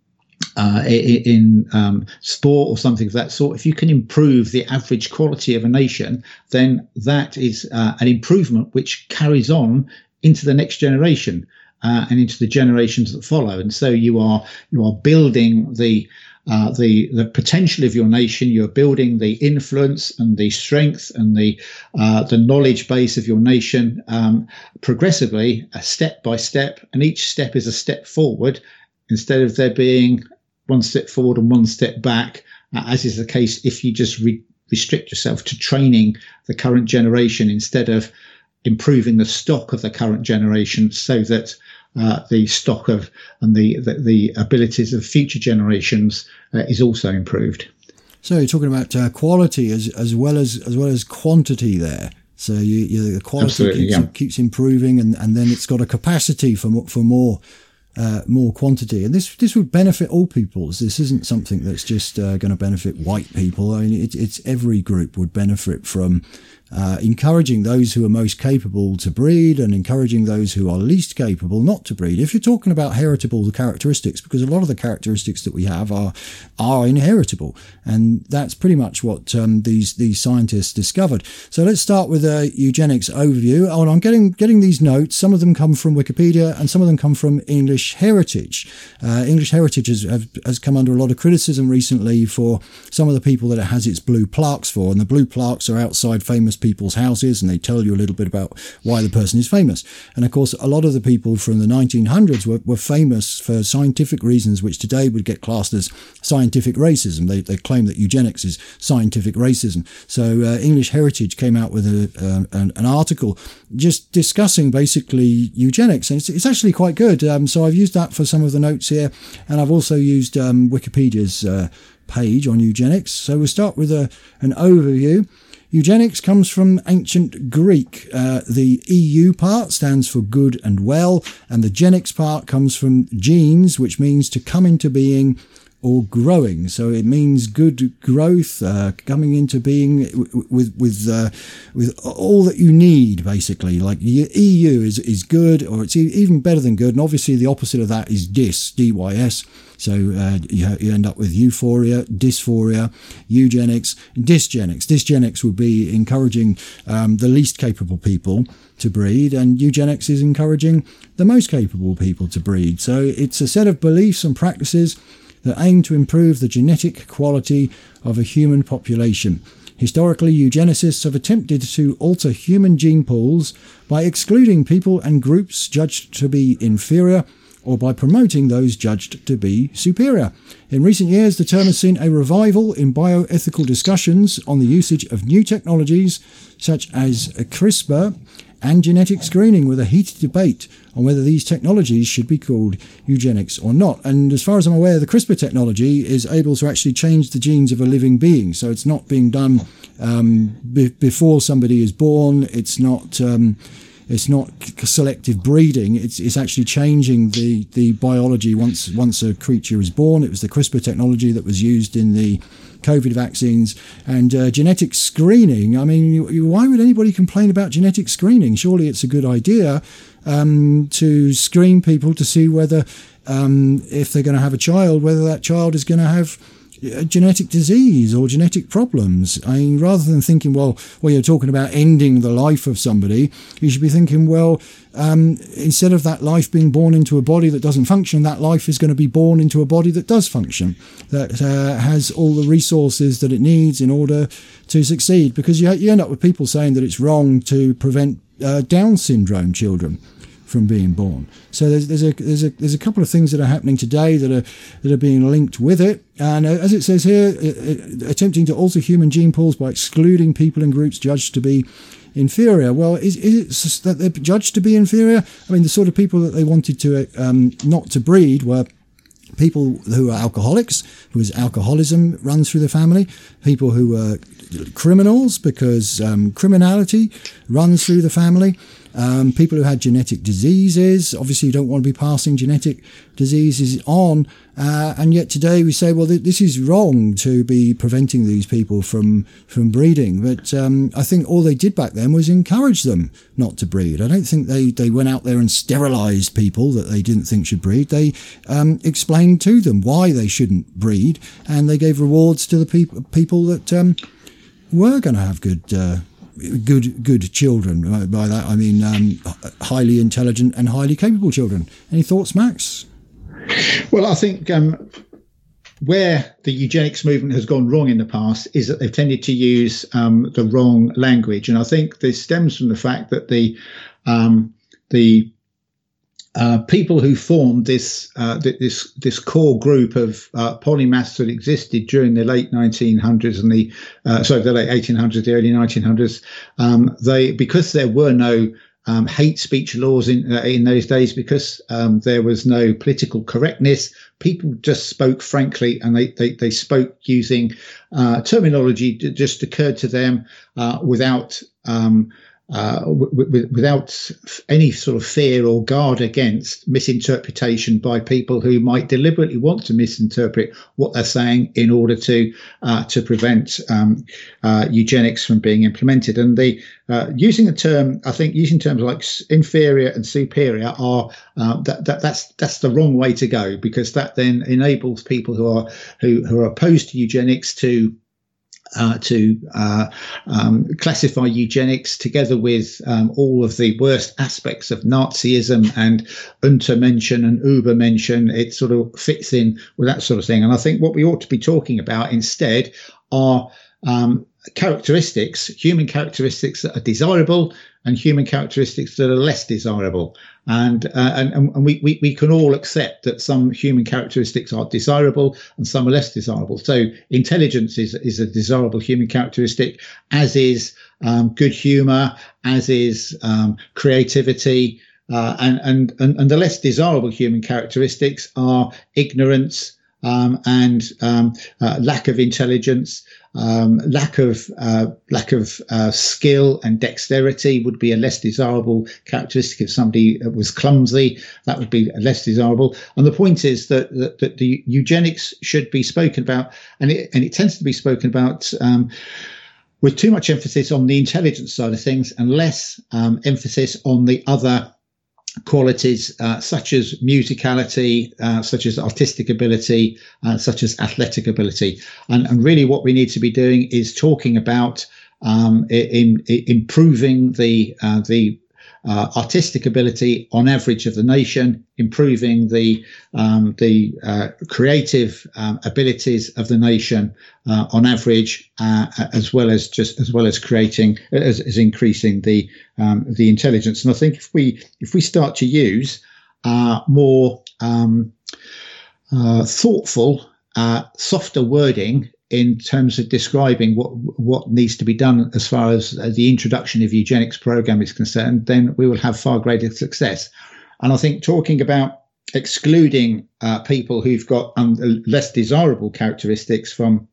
B: Uh, in um, sport or something of that sort, if you can improve the average quality of a nation, then that is uh, an improvement which carries on into the next generation uh, and into the generations that follow. And so you are you are building the uh, the the potential of your nation. You're building the influence and the strength and the uh, the knowledge base of your nation um, progressively, uh, step by step, and each step is a step forward, instead of there being one step forward and one step back, uh, as is the case if you just re- restrict yourself to training the current generation instead of improving the stock of the current generation, so that uh, the stock of and the, the, the abilities of future generations uh, is also improved.
A: So you're talking about uh, quality as as well as as well as quantity there. So you, you, the quality keeps,
B: yeah.
A: keeps improving, and, and then it's got a capacity for for more. Uh, more quantity, and this this would benefit all peoples. This isn't something that's just uh, going to benefit white people. I mean, it, it's every group would benefit from uh, encouraging those who are most capable to breed, and encouraging those who are least capable not to breed. If you're talking about heritable characteristics, because a lot of the characteristics that we have are are inheritable, and that's pretty much what um, these these scientists discovered. So let's start with a eugenics overview. Oh, and I'm getting getting these notes. Some of them come from Wikipedia, and some of them come from English English Heritage. Uh, English Heritage has, have, has come under a lot of criticism recently for some of the people that it has its blue plaques for, and the blue plaques are outside famous people's houses, and they tell you a little bit about why the person is famous. And of course, a lot of the people from the nineteen hundreds were, were famous for scientific reasons, which today would get classed as scientific racism. They, they claim that eugenics is scientific racism. So uh, English Heritage came out with a, uh, an, an article just discussing basically eugenics, and it's, it's actually quite good. Um, so I've used that for some of the notes here, and I've also used um, Wikipedia's uh, page on eugenics. So we'll start with a, an overview. Eugenics comes from ancient Greek. Uh, the E U part stands for good and well, and the genics part comes from genes, which means to come into being or growing. So it means good growth, uh, coming into being with with uh, with all that you need, basically. Like E U is is good, or it's even better than good. And obviously the opposite of that is dys, D Y S. So uh, you, you end up with euphoria, dysphoria, eugenics, dysgenics. Dysgenics would be encouraging um, the least capable people to breed, and eugenics is encouraging the most capable people to breed. So it's a set of beliefs and practices that aim to improve the genetic quality of a human population. Historically, eugenicists have attempted to alter human gene pools by excluding people and groups judged to be inferior, or by promoting those judged to be superior. In recent years, the term has seen a revival in bioethical discussions on the usage of new technologies such as CRISPR and genetic screening, with a heated debate on whether these technologies should be called eugenics or not. And as far as I'm aware, the CRISPR technology is able to actually change the genes of a living being. So it's not being done um, be- before somebody is born. It's not... Um, It's not selective breeding. It's it's actually changing the, the biology once once a creature is born. It was the CRISPR technology that was used in the COVID vaccines. And uh, genetic screening, I mean, you, you, why would anybody complain about genetic screening? Surely it's a good idea um, to screen people to see whether, um, if they're going to have a child, whether that child is going to have a genetic disease or genetic problems. I mean, rather than thinking, well, well, you're talking about ending the life of somebody, you should be thinking, well, um, instead of that life being born into a body that doesn't function, that life is going to be born into a body that does function, that uh, has all the resources that it needs in order to succeed. Because you, you end up with people saying that it's wrong to prevent uh, Down syndrome children from being born. So there's, there's a there's a there's a couple of things that are happening today that are that are being linked with it. And uh, as it says here, uh, attempting to alter human gene pools by excluding people and groups judged to be inferior. Well, is is it that they're judged to be inferior? I mean, the sort of people that they wanted to um, not to breed were people who are alcoholics, whose alcoholism runs through the family, people who are criminals because um, criminality runs through the family. Um, people who had genetic diseases, obviously you don't want to be passing genetic diseases on, uh, and yet today we say, well, th- this is wrong to be preventing these people from from breeding. But um, I think all they did back then was encourage them not to breed. I don't think they, they went out there and sterilised people that they didn't think should breed. They um, explained to them why they shouldn't breed, and they gave rewards to the pe- people that um, were going to have good uh good good children. By that I mean um, highly intelligent and highly capable children. Any thoughts, Max?
B: Well, I think um, where the eugenics movement has gone wrong in the past is that they've tended to use um, the wrong language, and I think this stems from the fact that the um, the Uh, people who formed this uh, this this core group of uh, polymaths that existed during the late nineteen hundreds and the uh, sorry the late eighteen hundreds, the early nineteen hundreds, um, they because there were no um, hate speech laws in uh, in those days, because um, there was no political correctness, people just spoke frankly, and they they, they spoke using uh, terminology that just occurred to them uh, without. Um, Uh, w- w- without any sort of fear or guard against misinterpretation by people who might deliberately want to misinterpret what they're saying in order to uh, to prevent um, uh, eugenics from being implemented. And the uh, using the term, I think, using terms like inferior and superior are uh, that, that that's that's the wrong way to go, because that then enables people who are who who are opposed to eugenics to Uh, to uh, um, classify eugenics together with um, all of the worst aspects of Nazism and Untermenschen and Übermenschen. It sort of fits in with that sort of thing. And I think what we ought to be talking about instead are um, characteristics, human characteristics that are desirable and human characteristics that are less desirable. And, uh, and, and we, we, we can all accept that some human characteristics are desirable and some are less desirable. So intelligence is, is a desirable human characteristic, as is um, good humor, as is um, creativity. Uh, and, and, and, and the less desirable human characteristics are ignorance um, and um, uh, lack of intelligence. Um, lack of uh, lack of uh, skill and dexterity would be a less desirable characteristic. If somebody was clumsy, that would be less desirable. And the point is that, that, that the eugenics should be spoken about, and it, and it tends to be spoken about um, with too much emphasis on the intelligence side of things and less um, emphasis on the other qualities uh, such as musicality, uh, such as artistic ability, uh, such as athletic ability. And, and really what we need to be doing is talking about um, in, in improving the uh, the uh, artistic ability on average of the nation, improving the um, the uh, creative um, abilities of the nation uh, on average, uh, as well as just as well as creating as, as increasing the um, the intelligence. And I think if we if we start to use uh, more um, uh, thoughtful, uh, softer wording in terms of describing what what needs to be done as far as uh, the introduction of eugenics program is concerned, then we will have far greater success. And I think talking about excluding uh, people who've got um, less desirable characteristics from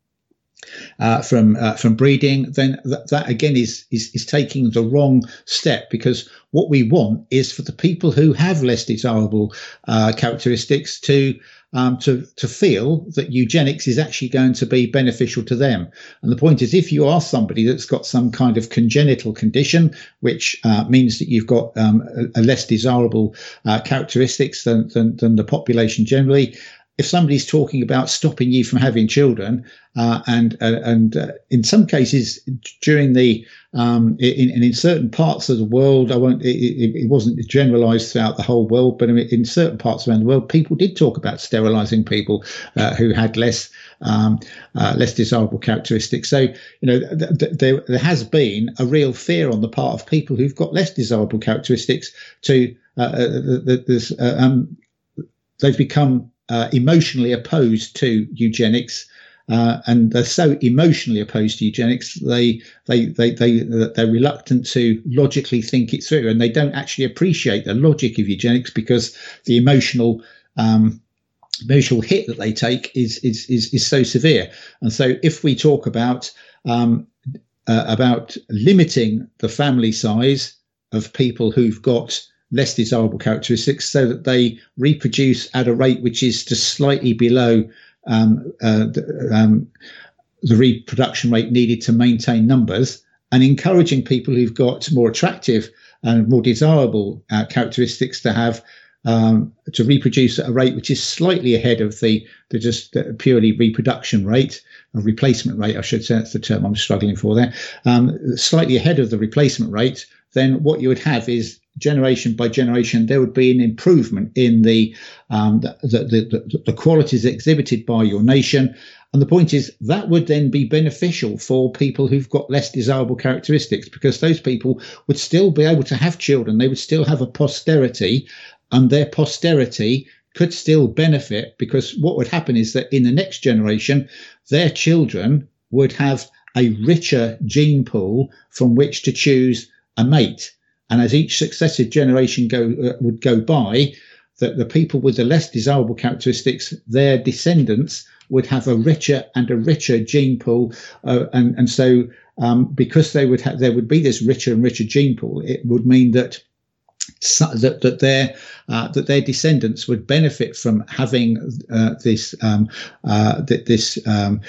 B: uh, from uh, from breeding, then th- that again is, is is taking the wrong step, because what we want is for the people who have less desirable uh, characteristics to Um, to, to feel that eugenics is actually going to be beneficial to them. And the point is, if you are somebody that's got some kind of congenital condition, which uh, means that you've got um, a, a less desirable uh, characteristics than, than, than the population generally, if somebody's talking about stopping you from having children, uh, and uh, and uh, in some cases during the um, in, in certain parts of the world, I won't. It, it wasn't generalised throughout the whole world, but in certain parts around the world, people did talk about sterilising people uh, who had less um, uh, less desirable characteristics. So you know, th- th- there there has been a real fear on the part of people who've got less desirable characteristics to uh, uh, th- th- uh, um, they've become Uh, emotionally opposed to eugenics, uh, and they're so emotionally opposed to eugenics, they they they they they're reluctant to logically think it through, and they don't actually appreciate the logic of eugenics because the emotional um, emotional hit that they take is is is, is so severe. And so, if we talk about um, uh, about limiting the family size of people who've got less desirable characteristics, so that they reproduce at a rate which is just slightly below um, uh, the, um, the reproduction rate needed to maintain numbers, and encouraging people who've got more attractive and more desirable uh, characteristics to have um, to reproduce at a rate which is slightly ahead of the, the just the purely reproduction rate, a replacement rate, I should say, that's the term I'm struggling for there, um, slightly ahead of the replacement rate. Then what you would have is generation by generation, there would be an improvement in the, um, the, the, the, the qualities exhibited by your nation. And the point is that would then be beneficial for people who've got less desirable characteristics, because those people would still be able to have children. They would still have a posterity, and their posterity could still benefit, because what would happen is that in the next generation, their children would have a richer gene pool from which to choose a mate. And as each successive generation go uh, would go by, that the people with the less desirable characteristics, their descendants would have a richer and a richer gene pool, uh, and and so um, because they would have, there would be this richer and richer gene pool, it would mean that so, that that their uh, that their descendants would benefit from having uh, this um, uh, th- this. Um,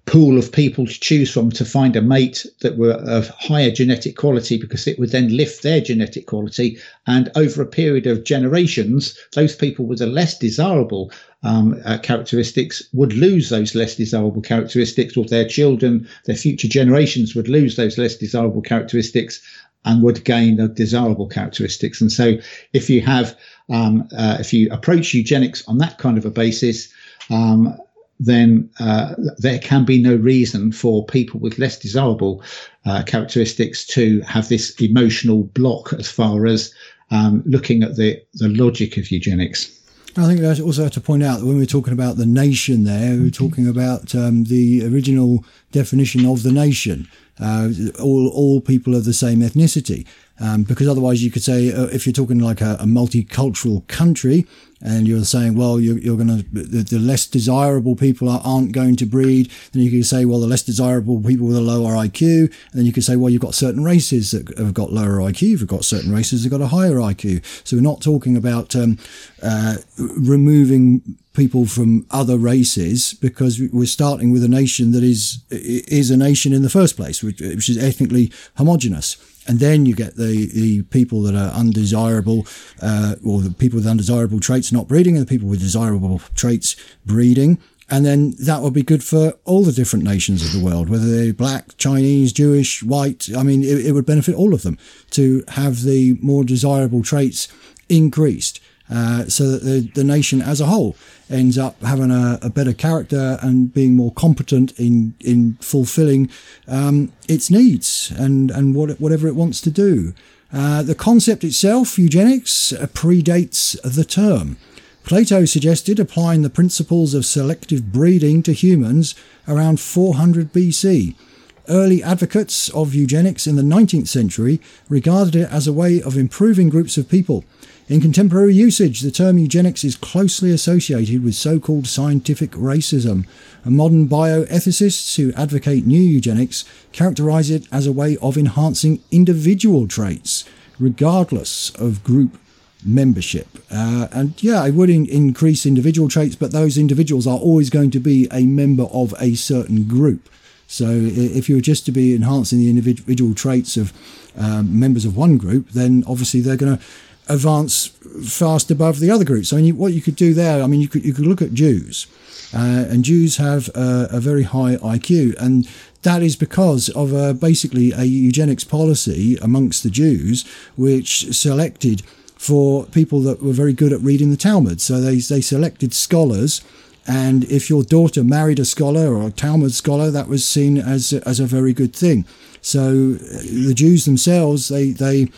B: pool of people to choose from to find a mate that were of higher genetic quality, because it would then lift their genetic quality. And over a period of generations, those people with the less desirable um, uh, characteristics would lose those less desirable characteristics, or their children, their future generations would lose those less desirable characteristics and would gain the desirable characteristics. And so if you have, um, uh, if you approach eugenics on that kind of a basis, um, then uh, there can be no reason for people with less desirable uh, characteristics to have this emotional block as far as um, looking at the, the logic of eugenics.
A: I think I also have to point out that when we're talking about the nation there, we're talking about um, the original definition of the nation, uh, all all people of the same ethnicity. Um, because otherwise you could say, uh, if you're talking like a, a multicultural country, and you're saying, well, you're, you're going to, the, the less desirable people are, aren't going to breed, then you could say, well, the less desirable people with a lower I Q, and then you could say, well, you've got certain races that have got lower I Q, you've got certain races that have got a higher I Q. So we're not talking about um, uh, removing people from other races, because we're starting with a nation that is is a nation in the first place, which, which is ethnically homogenous. And then you get the, the people that are undesirable, uh, or the people with undesirable traits not breeding, and the people with desirable traits breeding. And then that would be good for all the different nations of the world, whether they're black, Chinese, Jewish, white. I mean, it, it would benefit all of them to have the more desirable traits increased, uh, so that the, the nation as a whole ends up having a, a better character and being more competent in in fulfilling um, its needs and and what, whatever it wants to do. Uh, the concept itself, eugenics, uh, predates the term. Plato suggested applying the principles of selective breeding to humans around four hundred B C. Early advocates of eugenics in the nineteenth century regarded it as a way of improving groups of people. In contemporary usage, the term eugenics is closely associated with so-called scientific racism, and modern bioethicists who advocate new eugenics characterize it as a way of enhancing individual traits, regardless of group membership. Uh, and yeah, it would in- increase individual traits, but those individuals are always going to be a member of a certain group. So if you were just to be enhancing the individual traits of um, members of one group, then obviously they're going to advance fast above the other groups. I mean, you, what you could do there, I mean, you could you could look at Jews, uh, and Jews have a, a very high I Q, and that is because of a, basically a eugenics policy amongst the Jews, which selected for people that were very good at reading the Talmud. So they they selected scholars, and if your daughter married a scholar or a Talmud scholar, that was seen as as a very good thing. So the Jews themselves, they they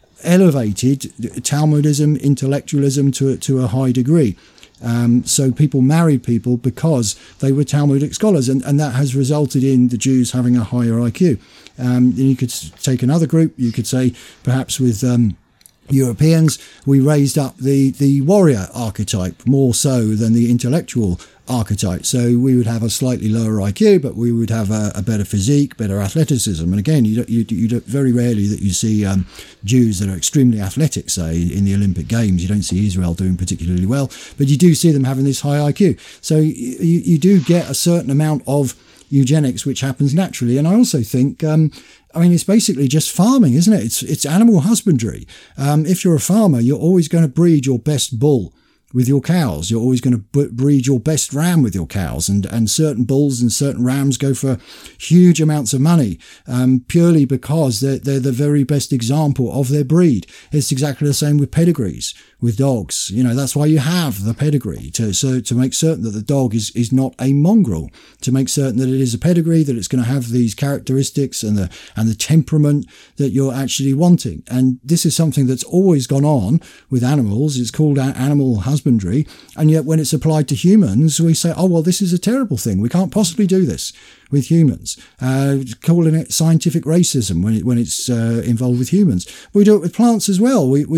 A: elevated Talmudism, intellectualism to to a high degree. Um, so people married people because they were Talmudic scholars, and, and that has resulted in the Jews having a higher I Q. Um, then you could take another group. You could say perhaps with um, Europeans, we raised up the, the warrior archetype more so than the intellectual archetype. So we would have a slightly lower I Q, but we would have a, a better physique, better athleticism. And again, you don't, you, you don't, very rarely that you see um, Jews that are extremely athletic, say, in the Olympic Games. You don't see Israel doing particularly well, but you do see them having this high I Q. So you, you do get a certain amount of eugenics, which happens naturally. And I also think, um, I mean, it's basically just farming, isn't it? It's it's animal husbandry. Um, if you're a farmer, you're always going to breed your best bull with your cows. You're always going to breed your best ram with your cows, and, and certain bulls and certain rams go for huge amounts of money, um, purely because they're, they're the very best example of their breed. It's exactly the same with pedigrees, with dogs. You know, that's why you have the pedigree, to so to make certain that the dog is, is not a mongrel, to make certain that it is a pedigree, that it's going to have these characteristics and the and the temperament that you're actually wanting. And this is something that's always gone on with animals. It's called animal husbandry. Husbandry, and yet when it's applied to humans, we say, oh, well, this is a terrible thing. We can't possibly do this with humans. Uh, calling it scientific racism when, it, when it's uh, involved with humans. We do it with plants as well. We, we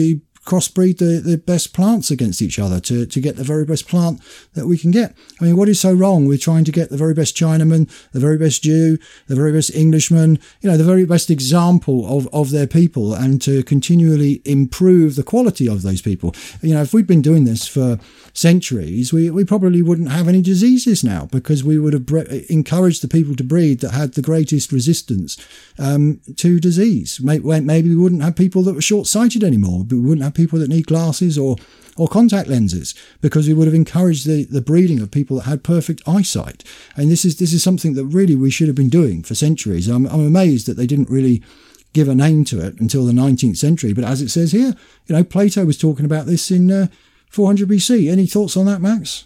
A: crossbreed the, the best plants against each other to, to get the very best plant that we can get. I mean, what is so wrong with trying to get the very best Chinaman, the very best Jew, the very best Englishman, you know, the very best example of, of their people, and to continually improve the quality of those people? You know, if we'd been doing this for centuries, we, we probably wouldn't have any diseases now, because we would have bre- encouraged the people to breed that had the greatest resistance um, to disease. Maybe we wouldn't have people that were short-sighted anymore. We wouldn't have people that need glasses or or contact lenses, because we would have encouraged the, the breeding of people that had perfect eyesight. And this is this is something that really we should have been doing for centuries. I'm, I'm amazed that they didn't really give a name to it until the nineteenth century. But as it says here, you know, Plato was talking about this in uh, four hundred B C. Any thoughts on that, Max?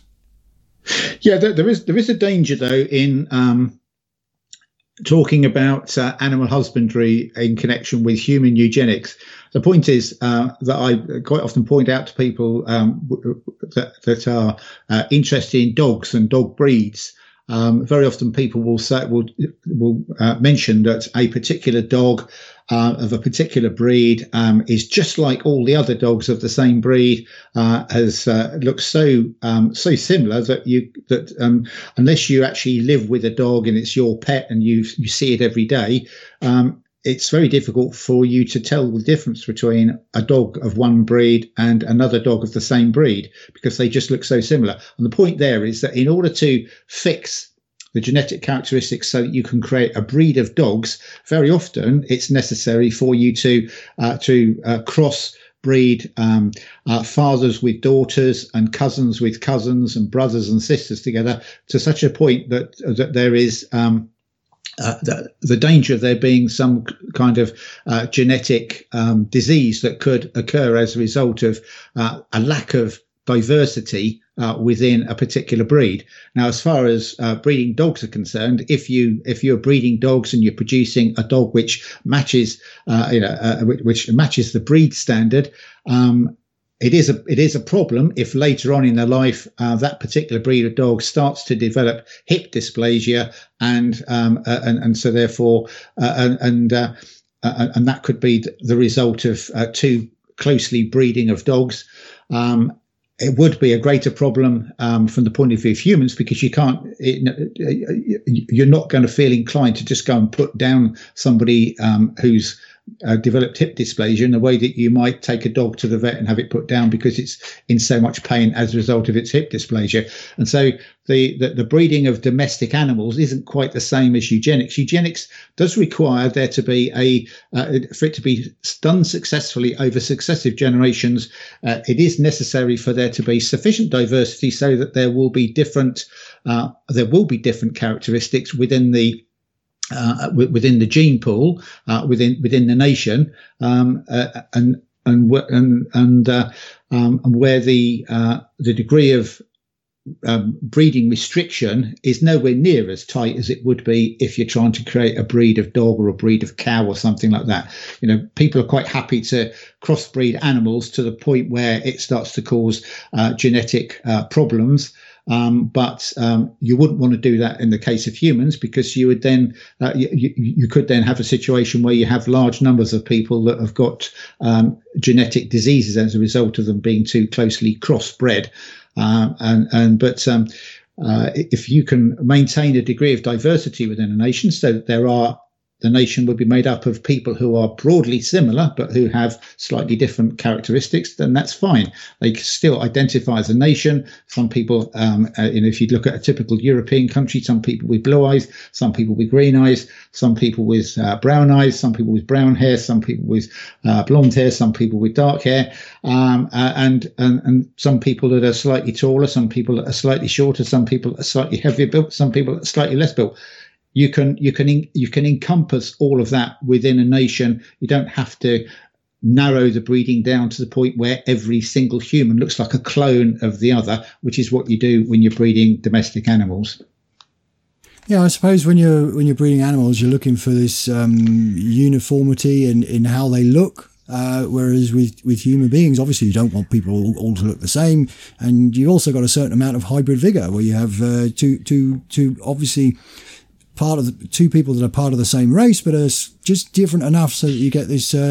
B: Yeah, there, there is there is a danger though in um, talking about uh, animal husbandry in connection with human eugenics. The point is uh, that I quite often point out to people um, that, that are uh, interested in dogs and dog breeds. Um, very often people will say, will, will uh, mention that a particular dog uh, of a particular breed um, is just like all the other dogs of the same breed, uh, has uh, looks so um, so similar that you that um, unless you actually live with a dog and it's your pet and you you see it every day, um, it's very difficult for you to tell the difference between a dog of one breed and another dog of the same breed, because they just look so similar. And the point there is that in order to fix the genetic characteristics so that you can create a breed of dogs, very often it's necessary for you to uh, to uh, cross breed um, uh, fathers with daughters and cousins with cousins and brothers and sisters together to such a point that that there is um, Uh, the, the danger of there being some kind of uh, genetic um, disease that could occur as a result of uh, a lack of diversity uh, within a particular breed. Now, as far as uh, breeding dogs are concerned, if you if you're breeding dogs and you're producing a dog which matches, uh, you know, uh, which matches the breed standard, um, It is a it is a problem if later on in their life uh, that particular breed of dog starts to develop hip dysplasia, and um, uh, and and so therefore uh, and and, uh, uh, and that could be the result of uh, too closely breeding of dogs. Um, it would be a greater problem um, from the point of view of humans, because you can't it, you're not going to feel inclined to just go and put down somebody um, who's Uh, developed hip dysplasia in a way that you might take a dog to the vet and have it put down because it's in so much pain as a result of its hip dysplasia. And so the, the, the breeding of domestic animals isn't quite the same as eugenics. Eugenics does require there to be a, uh, for it to be done successfully over successive generations, uh, it is necessary for there to be sufficient diversity so that there will be different, uh, there will be different characteristics within the Uh, within the gene pool, uh, within within the nation, um, uh, and and and and, uh, um, and where the uh, the degree of um, breeding restriction is nowhere near as tight as it would be if you're trying to create a breed of dog or a breed of cow or something like that. You know, people are quite happy to crossbreed animals to the point where it starts to cause uh, genetic uh, problems. Um, but um, you wouldn't want to do that in the case of humans, because you would then uh, you, you could then have a situation where you have large numbers of people that have got um, genetic diseases as a result of them being too closely crossbred. Uh, and and but um, uh, if you can maintain a degree of diversity within a nation, so that there are the nation would be made up of people who are broadly similar but who have slightly different characteristics, then that's fine. They still identify as a nation. Some people, um, uh, you know, if you look at a typical European country, some people with blue eyes, some people with green eyes, some people with uh, brown eyes, some people with brown hair, some people with uh, blonde hair, some people with dark hair, um, uh, and, and and some people that are slightly taller, some people that are slightly shorter, some people that are slightly heavier built, some people that are slightly less built. You can you can you can encompass all of that within a nation. You don't have to narrow the breeding down to the point where every single human looks like a clone of the other, which is what you do when you're breeding domestic animals.
A: Yeah, I suppose when you're when you're breeding animals, you're looking for this um, uniformity in, in how they look. Uh, whereas with, with human beings, obviously you don't want people all, all to look the same, and you've also got a certain amount of hybrid vigor where you have uh, two two two obviously. part of the two people that are part of the same race, but are just different enough so that you get this uh,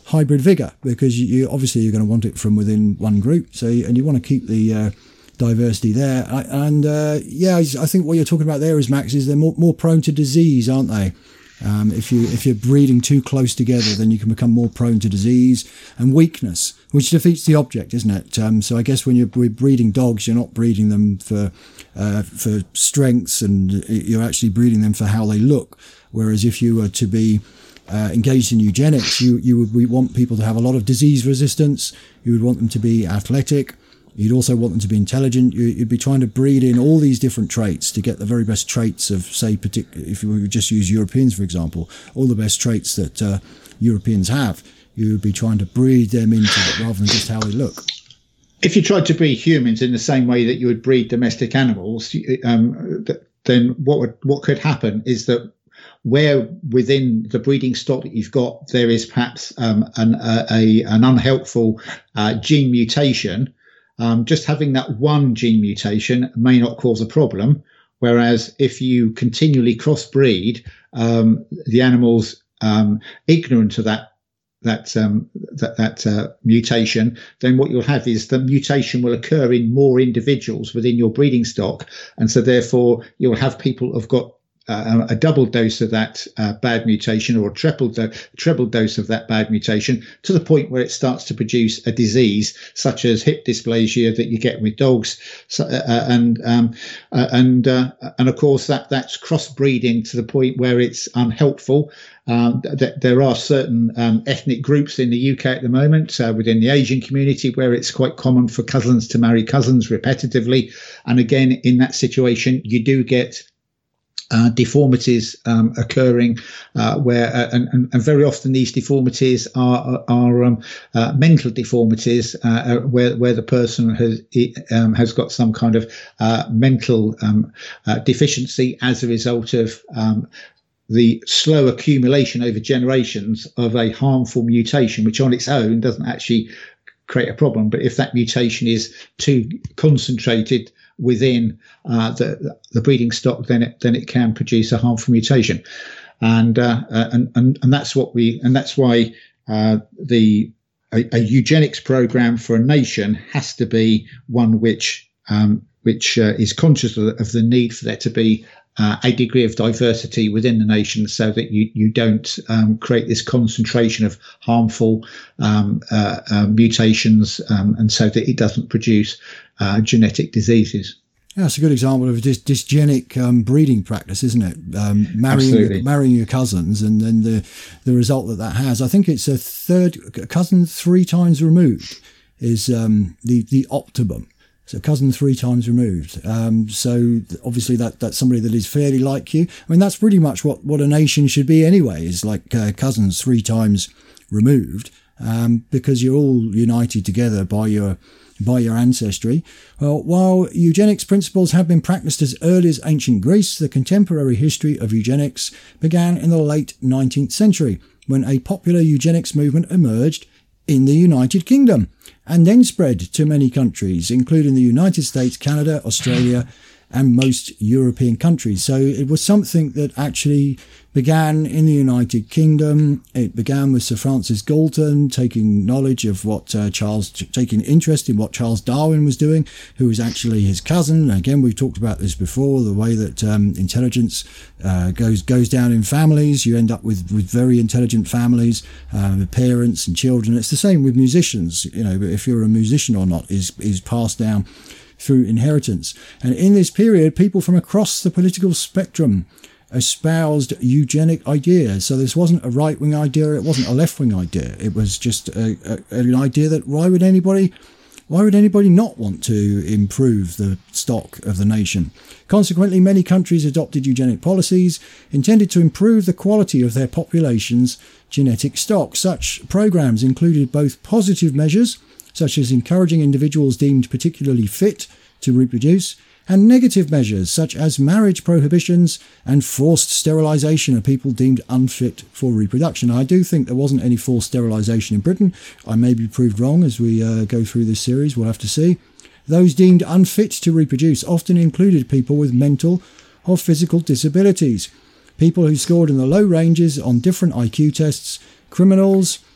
A: hybrid vigor, because you, you obviously you're going to want it from within one group. So and you want to keep the uh, diversity there. I, and uh, yeah, I think what you're talking about there is, Max, is they're more, more prone to disease, aren't they? Um, if you if you're breeding too close together, then you can become more prone to disease and weakness, which defeats the object, isn't it? Um, so I guess when you're breeding dogs, you're not breeding them for uh, for strengths, and you're actually breeding them for how they look. Whereas if you were to be uh, engaged in eugenics, you you would we want people to have a lot of disease resistance. You would want them to be athletic. You'd also want them to be intelligent. You'd be trying to breed in all these different traits to get the very best traits of, say, particular. If you would just use Europeans, for example, all the best traits that uh, Europeans have, you would be trying to breed them into it rather than just how they look.
B: If you tried to breed humans in the same way that you would breed domestic animals, um, then what would, what could happen is that where within the breeding stock that you've got, there is perhaps um, an, a, a, an unhelpful uh, gene mutation. Um, just having that one gene mutation may not cause a problem, whereas if you continually crossbreed um, the animals um, ignorant of that that um, that, that uh, mutation, then what you'll have is the mutation will occur in more individuals within your breeding stock, and so therefore you'll have people who've got Uh, a double dose of that uh, bad mutation, or a triple, do- triple dose of that bad mutation, to the point where it starts to produce a disease such as hip dysplasia that you get with dogs, so, uh, and um, uh, and uh, and of course that that's crossbreeding to the point where it's unhelpful. Um, th- there are certain um, ethnic groups in the U K at the moment uh, within the Asian community where it's quite common for cousins to marry cousins repetitively, and again in that situation you do get Uh, deformities um, occurring, uh, where uh, and, and very often these deformities are are um, uh, mental deformities, uh, where where the person has um, has got some kind of uh, mental um, uh, deficiency as a result of um, the slow accumulation over generations of a harmful mutation, which on its own doesn't actually create a problem, but if that mutation is too concentrated within uh, the the breeding stock, then it then it can produce a harmful mutation, and uh, and and and that's what we and that's why uh, the a, a eugenics program for a nation has to be one which um, which uh, is conscious of the, of the need for there to be uh, a degree of diversity within the nation, so that you you don't um, create this concentration of harmful um, uh, uh, mutations, um, and so that it doesn't produce uh, genetic diseases.
A: Yeah, that's a good example of a dys- dysgenic um, breeding practice, isn't it? Um, marrying marrying your cousins, and then the the result that that has. I think it's a third a cousin three times removed is um, the the optimum. So cousin three times removed. Um, so obviously that that's somebody that is fairly like you. I mean, that's pretty much what, what a nation should be anyway, is like uh, cousins three times removed, um, because you're all united together by your by your ancestry. Well, while eugenics principles have been practiced as early as ancient Greece, the contemporary history of eugenics began in the late nineteenth century, when a popular eugenics movement emerged in the United Kingdom, and then spread to many countries, including the United States, Canada, Australia, and most European countries. So it was something that actually began in the United Kingdom. It began with Sir Francis Galton taking knowledge of what uh, Charles, taking interest in what Charles Darwin was doing, who was actually his cousin. Again, we've talked about this before, the way that um, intelligence uh, goes goes down in families. You end up with, with very intelligent families, uh, with parents and children. It's the same with musicians. You know, if you're a musician or not is is passed down through inheritance. And in this period, people from across the political spectrum espoused eugenic ideas. So this wasn't a right-wing idea, it wasn't a left-wing idea. It was just a, a, an idea that why would anybody why would anybody not want to improve the stock of the nation? Consequently, many countries adopted eugenic policies intended to improve the quality of their population's genetic stock. Such programs included both positive measures, such as encouraging individuals deemed particularly fit to reproduce, and negative measures such as marriage prohibitions and forced sterilisation of people deemed unfit for reproduction. I do think there wasn't any forced sterilisation in Britain. I may be proved wrong as we uh, go through this series. We'll have to see. Those deemed unfit to reproduce often included people with mental or physical disabilities, people who scored in the low ranges on different I Q tests, criminals,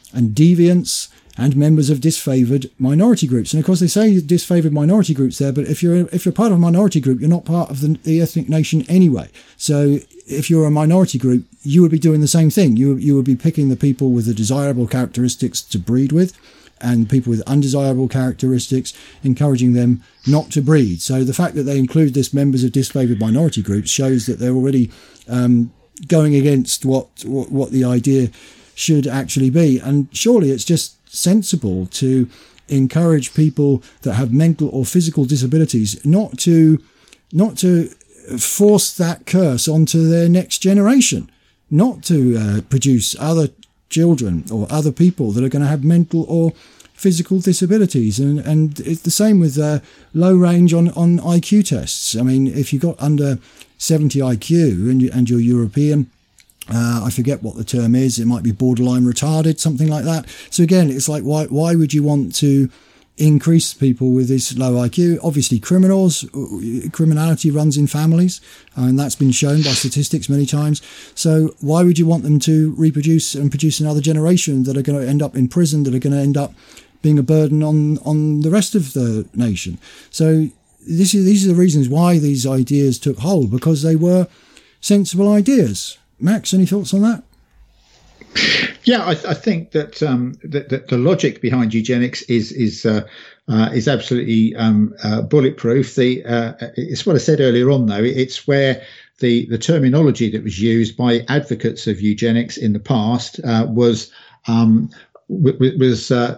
A: and deviants and members of disfavoured minority groups. And of course, they say disfavoured minority groups there, but if you're if you're part of a minority group, you're not part of the, the ethnic nation anyway. So if you're a minority group, you would be doing the same thing. You you would be picking the people with the desirable characteristics to breed with, and people with undesirable characteristics, encouraging them not to breed. So the fact that they include this members of disfavoured minority groups shows that they're already um, going against what, what what the idea should actually be. And surely it's just sensible to encourage people that have mental or physical disabilities not to not to force that curse onto their next generation, not to uh, produce other children or other people that are going to have mental or physical disabilities. And and it's the same with uh, low range on on I Q tests. I mean, if you got under seventy I Q and you, and you're European, Uh, I forget what the term is. It might be borderline retarded, something like that. So again, it's like, why why would you want to increase people with this low I Q? Obviously, criminals, criminality runs in families, and that's been shown by statistics many times. So why would you want them to reproduce and produce another generation that are going to end up in prison, that are going to end up being a burden on, on the rest of the nation? So this is, these are the reasons why these ideas took hold, because they were sensible ideas. Max, any thoughts on that?
B: Yeah, I, I think that, um, that, that the logic behind eugenics is is uh, uh, is absolutely um, uh, bulletproof. The uh, it's what I said earlier on, though. It's where the the terminology that was used by advocates of eugenics in the past uh, was um, w- was. Uh,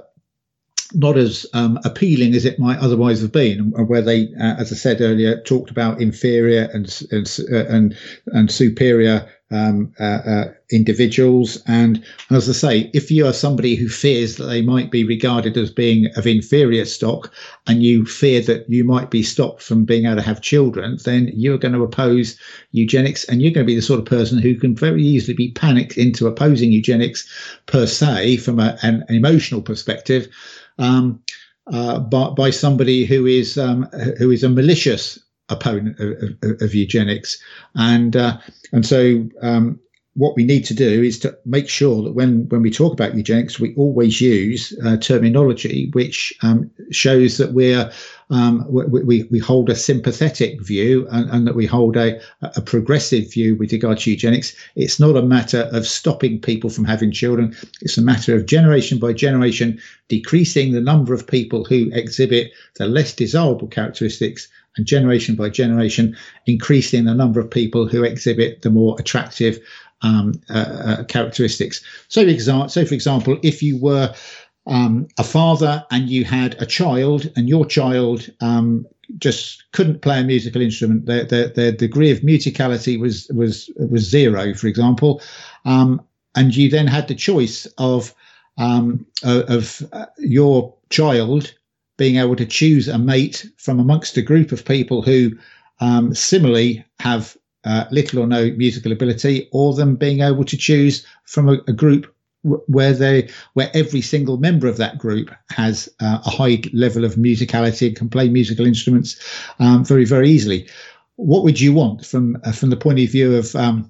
B: not as um, appealing as it might otherwise have been, and where they, uh, as I said earlier, talked about inferior and and and, and superior um, uh, uh, individuals. And, and as I say, if you are somebody who fears that they might be regarded as being of inferior stock, and you fear that you might be stopped from being able to have children, then you're going to oppose eugenics, and you're going to be the sort of person who can very easily be panicked into opposing eugenics per se from a, an, an emotional perspective. Um, uh, by, by somebody who is um, who is a malicious opponent of, of, of eugenics, and uh, and so um, what we need to do is to make sure that when when we talk about eugenics, we always use uh, terminology which um, shows that we're um, we, we we hold a sympathetic view, and, and that we hold a a progressive view with regard to eugenics. It's not a matter of stopping people from having children. It's a matter of generation by generation decreasing the number of people who exhibit the less desirable characteristics, and generation by generation increasing the number of people who exhibit the more attractive um, uh, uh, characteristics. So, exa- so, for example, if you were um, a father and you had a child, and your child um, just couldn't play a musical instrument, their, their, their degree of musicality was was was zero, for example, um, and you then had the choice of um, of uh, your child being able to choose a mate from amongst a group of people who um, similarly have uh, little or no musical ability, or them being able to choose from a, a group w- where they where every single member of that group has uh, a high level of musicality and can play musical instruments um, very, very easily. What would you want from uh, from the point of view of um,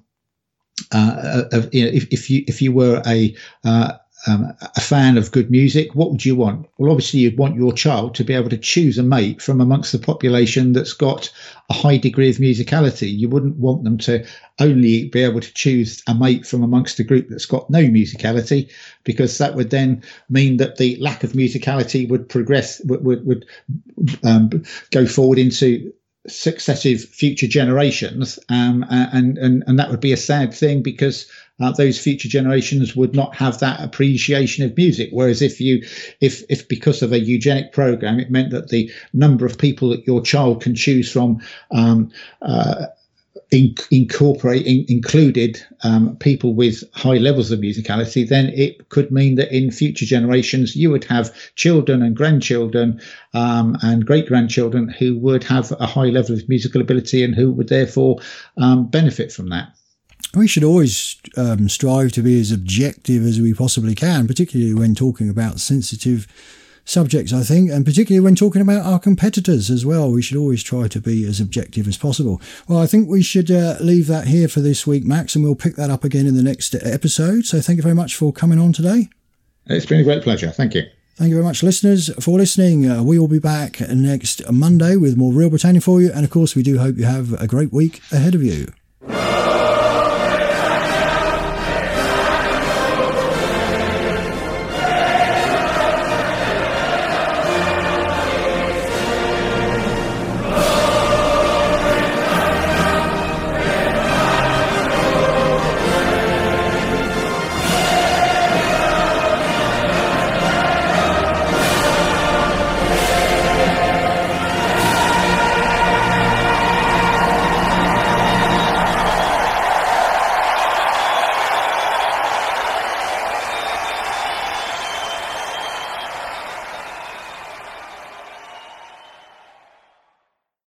B: uh, of you know, if, if you if you were a uh, Um, a fan of good music, what would you want? Well, obviously, you'd want your child to be able to choose a mate from amongst the population that's got a high degree of musicality. You wouldn't want them to only be able to choose a mate from amongst a group that's got no musicality, because that would then mean that the lack of musicality would progress, would, would, would um, go forward into successive future generations, um, and, and, and that would be a sad thing, because Uh, those future generations would not have that appreciation of music. Whereas if you, if, if because of a eugenic program, it meant that the number of people that your child can choose from um, uh, in, incorporate in, included um, people with high levels of musicality, then it could mean that in future generations you would have children and grandchildren um, and great grandchildren who would have a high level of musical ability, and who would therefore um, benefit from that.
A: We should always um, strive to be as objective as we possibly can, particularly when talking about sensitive subjects, I think, and particularly when talking about our competitors as well. We should always try to be as objective as possible. Well, I think we should uh, leave that here for this week, Max, and we'll pick that up again in the next episode. So thank you very much for coming on today.
B: It's been a great pleasure. Thank you.
A: Thank you very much, listeners, for listening. Uh, we will be back next Monday with more Real Britannia for you. And, of course, we do hope you have a great week ahead of you.